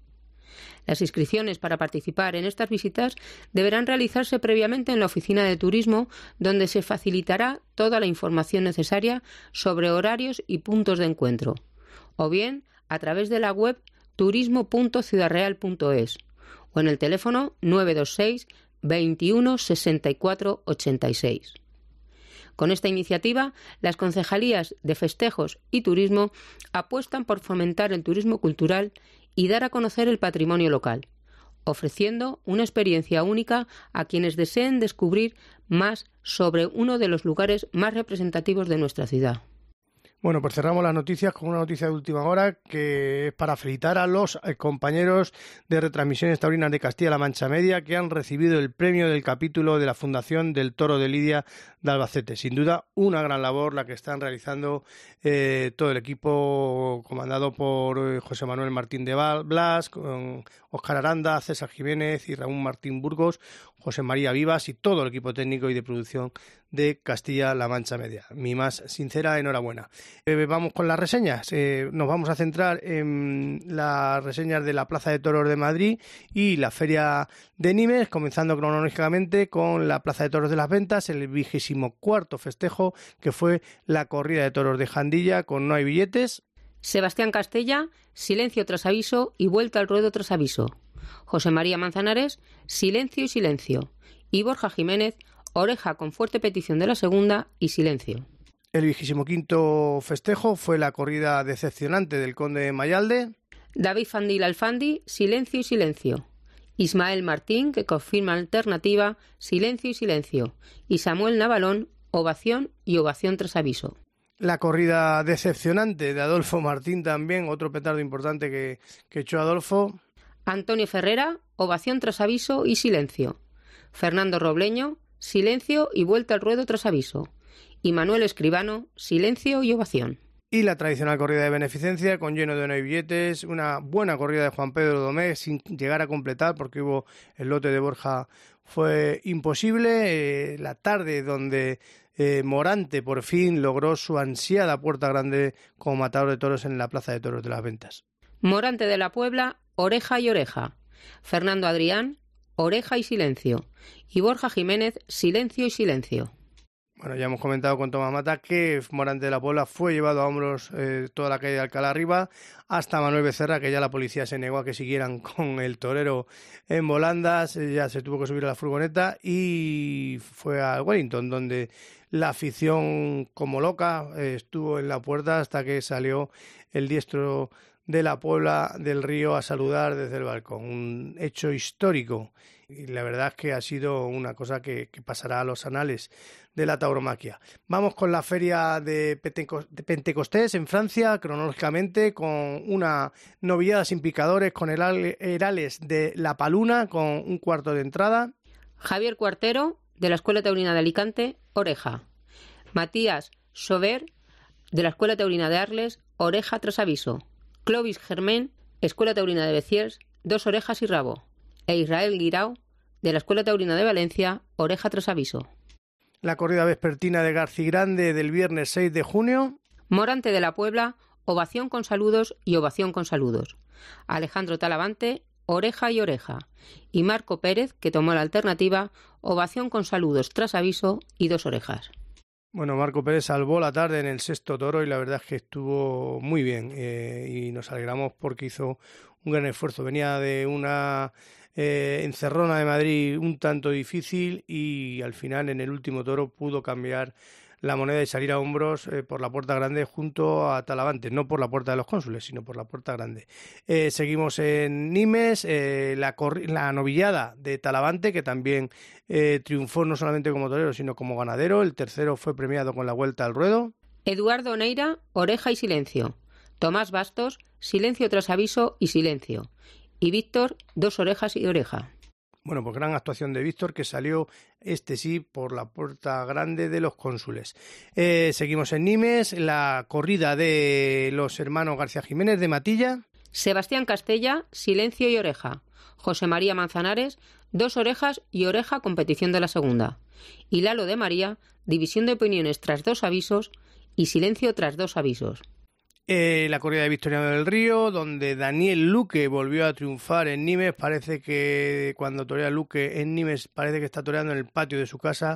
Las inscripciones para participar en estas visitas deberán realizarse previamente en la oficina de turismo, donde se facilitará toda la información necesaria sobre horarios y puntos de encuentro, o bien a través de la web turismo punto ciudad real punto es o en el teléfono nueve dos seis, veintiuno, sesenta y cuatro, ochenta y seis. Con esta iniciativa, las concejalías de Festejos y Turismo apuestan por fomentar el turismo cultural y dar a conocer el patrimonio local, ofreciendo una experiencia única a quienes deseen descubrir más sobre uno de los lugares más representativos de nuestra ciudad. Bueno, pues cerramos las noticias con una noticia de última hora que es para felicitar a los compañeros de Retransmisiones Taurinas de Castilla-La Mancha Media que han recibido el premio del capítulo de la Fundación del Toro de Lidia de Albacete. Sin duda, una gran labor la que están realizando eh, todo el equipo comandado por eh, José Manuel Martín de Blas, con Óscar Aranda, César Jiménez y Ramón Martín Burgos, José María Vivas y todo el equipo técnico y de producción de Castilla-La Mancha Media. Mi más sincera enhorabuena. Eh, vamos con las reseñas. Eh, nos vamos a centrar en las reseñas de la Plaza de Toros de Madrid y la Feria de Nimes, comenzando cronológicamente con la Plaza de Toros de las Ventas, el vigésimo cuarto festejo, que fue la corrida de toros de Jandilla con No hay billetes. Sebastián Castella, silencio tras aviso y vuelta al ruedo tras aviso. José María Manzanares, silencio y silencio. Y Borja Jiménez, oreja con fuerte petición de la segunda y silencio. El vigésimo quinto festejo fue la corrida decepcionante del Conde de Mayalde. David Fandil Alfandi, silencio y silencio. Ismael Martín, que confirma alternativa, silencio y silencio. Y Samuel Navalón, ovación y ovación tras aviso. La corrida decepcionante de Adolfo Martín también, otro petardo importante que, que echó Adolfo. Antonio Ferrera, ovación tras aviso y silencio. Fernando Robleño, silencio y vuelta al ruedo tras aviso. Y Manuel Escribano, silencio y ovación. Y la tradicional corrida de beneficencia con lleno de no hay billetes, una buena corrida de Juan Pedro Domé sin llegar a completar porque hubo el lote de Borja, fue imposible. Eh, la tarde donde eh, Morante por fin logró su ansiada puerta grande como matador de toros en la Plaza de Toros de las Ventas. Morante de la Puebla, oreja y oreja. Fernando Adrián, oreja y silencio. Y Borja Jiménez, silencio y silencio. Bueno, ya hemos comentado con Tomás Mata que Morante de la Puebla fue llevado a hombros eh, toda la calle de Alcalá arriba hasta Manuel Becerra, que ya la policía se negó a que siguieran con el torero en volandas, eh, ya se tuvo que subir a la furgoneta y fue a Wellington, donde la afición como loca eh, estuvo en la puerta hasta que salió el diestro de la Puebla del Río a saludar desde el balcón. Un hecho histórico. Y la verdad es que ha sido una cosa que, que pasará a los anales de la tauromaquia. Vamos con la feria de Pentecostés en Francia, cronológicamente, con una novillada sin picadores, con el Herales de La Paluna, con un cuarto de entrada. Javier Cuartero, de la Escuela Taurina de Alicante, oreja. Matías Sober, de la Escuela Taurina de Arles, oreja tras aviso. Clovis Germain, Escuela Taurina de Beciers, dos orejas y rabo. E Israel Guirao, de la Escuela Taurina de Valencia, oreja tras aviso. La corrida vespertina de Garcigrande del viernes seis de junio. Morante de la Puebla, ovación con saludos y ovación con saludos. Alejandro Talavante, oreja y oreja. Y Marco Pérez, que tomó la alternativa, ovación con saludos tras aviso y dos orejas. Bueno, Marco Pérez salvó la tarde en el sexto toro y la verdad es que estuvo muy bien eh, y nos alegramos porque hizo un gran esfuerzo. Venía de una eh, encerrona de Madrid un tanto difícil y al final en el último toro pudo cambiar la moneda y salir a hombros eh, por la Puerta Grande junto a Talavante, no por la Puerta de los Cónsules, sino por la Puerta Grande. Eh, seguimos en Nimes, eh, la, la novillada de Talavante, que también eh, triunfó no solamente como torero, sino como ganadero. El tercero fue premiado con la Vuelta al Ruedo. Eduardo Neira, oreja y silencio. Tomás Bastos, silencio tras aviso y silencio. Y Víctor, dos orejas y oreja. Bueno, pues gran actuación de Víctor, que salió, este sí, por la Puerta Grande de los Cónsules. Eh, seguimos en Nimes, la corrida de los hermanos García Jiménez de Matilla. Sebastián Castella, silencio y oreja. José María Manzanares, dos orejas y oreja, competición de la segunda. Y Lalo de María, división de opiniones tras dos avisos y silencio tras dos avisos. Eh, la corrida de Victoriano del Río, donde Daniel Luque volvió a triunfar en Nimes. Parece que cuando torea Luque en Nimes, parece que está toreando en el patio de su casa,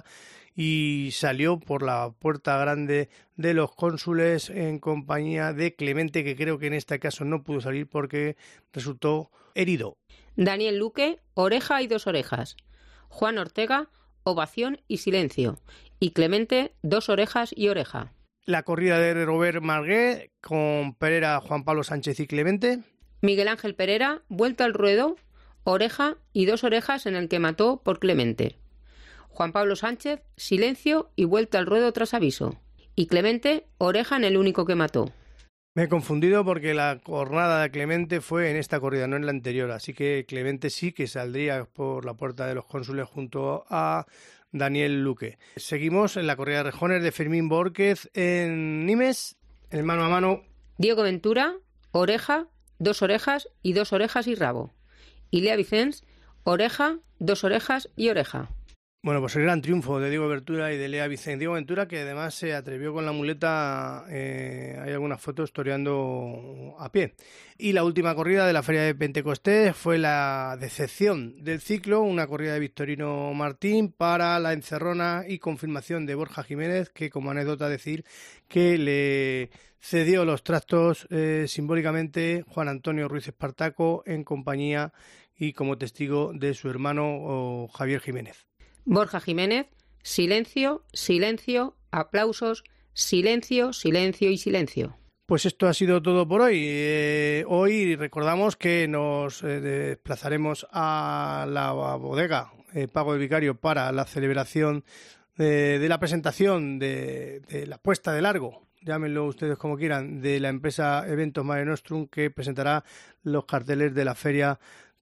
y salió por la Puerta Grande de los Cónsules en compañía de Clemente, que creo que en este caso no pudo salir porque resultó herido. Daniel Luque, oreja y dos orejas. Juan Ortega, ovación y silencio. Y Clemente, dos orejas y oreja. La corrida de Robert Margué con Pereira, Juan Pablo Sánchez y Clemente. Miguel Ángel Pereira, vuelta al ruedo, oreja y dos orejas en el que mató por Clemente. Juan Pablo Sánchez, silencio y vuelta al ruedo tras aviso. Y Clemente, oreja en el único que mató. Me he confundido porque la jornada de Clemente fue en esta corrida, no en la anterior. Así que Clemente sí que saldría por la Puerta de los Cónsules junto a Daniel Luque. Seguimos en la corrida de rejones de Fermín Borquez en Nimes, en mano a mano. Diego Ventura, oreja, dos orejas y dos orejas y rabo. Y Lea Vicens, oreja, dos orejas y oreja. Bueno, pues el gran triunfo de Diego Ventura y de Lea Vicens. Diego Ventura, que además se atrevió con la muleta, eh, hay algunas fotos toreando a pie. Y la última corrida de la Feria de Pentecostés fue la decepción del ciclo, una corrida de Victorino Martín para la encerrona y confirmación de Borja Jiménez, que como anécdota decir que le cedió los trastos eh, simbólicamente Juan Antonio Ruiz Espartaco en compañía y como testigo de su hermano oh, Javier Jiménez. Borja Jiménez, silencio, silencio, aplausos, silencio, silencio y silencio. Pues esto ha sido todo por hoy. Eh, hoy recordamos que nos eh, desplazaremos a la bodega eh, Pago del Vicario para la celebración de, de la presentación de, de la puesta de largo, llámenlo ustedes como quieran, de la empresa Eventos Mare Nostrum, que presentará los carteles de la Feria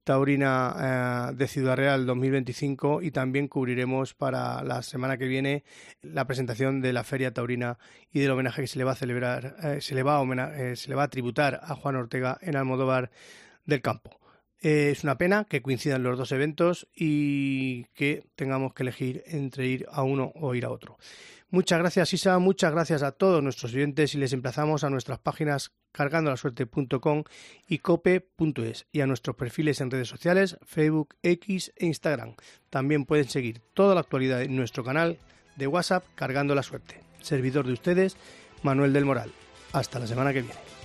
Taurina eh, de Ciudad Real dos mil veinticinco, y también cubriremos para la semana que viene la presentación de la Feria Taurina y del homenaje que se le va a celebrar, eh, se le va a homena- eh, se le va a tributar a Juan Ortega en Almodóvar del Campo. Eh, es una pena que coincidan los dos eventos y que tengamos que elegir entre ir a uno o ir a otro. Muchas gracias, Isa, muchas gracias a todos nuestros oyentes, y les emplazamos a nuestras páginas cargando la suerte punto com y cope punto es y a nuestros perfiles en redes sociales, Facebook, X e Instagram. También pueden seguir toda la actualidad en nuestro canal de WhatsApp Cargando la Suerte. Servidor de ustedes, Manuel del Moral. Hasta la semana que viene.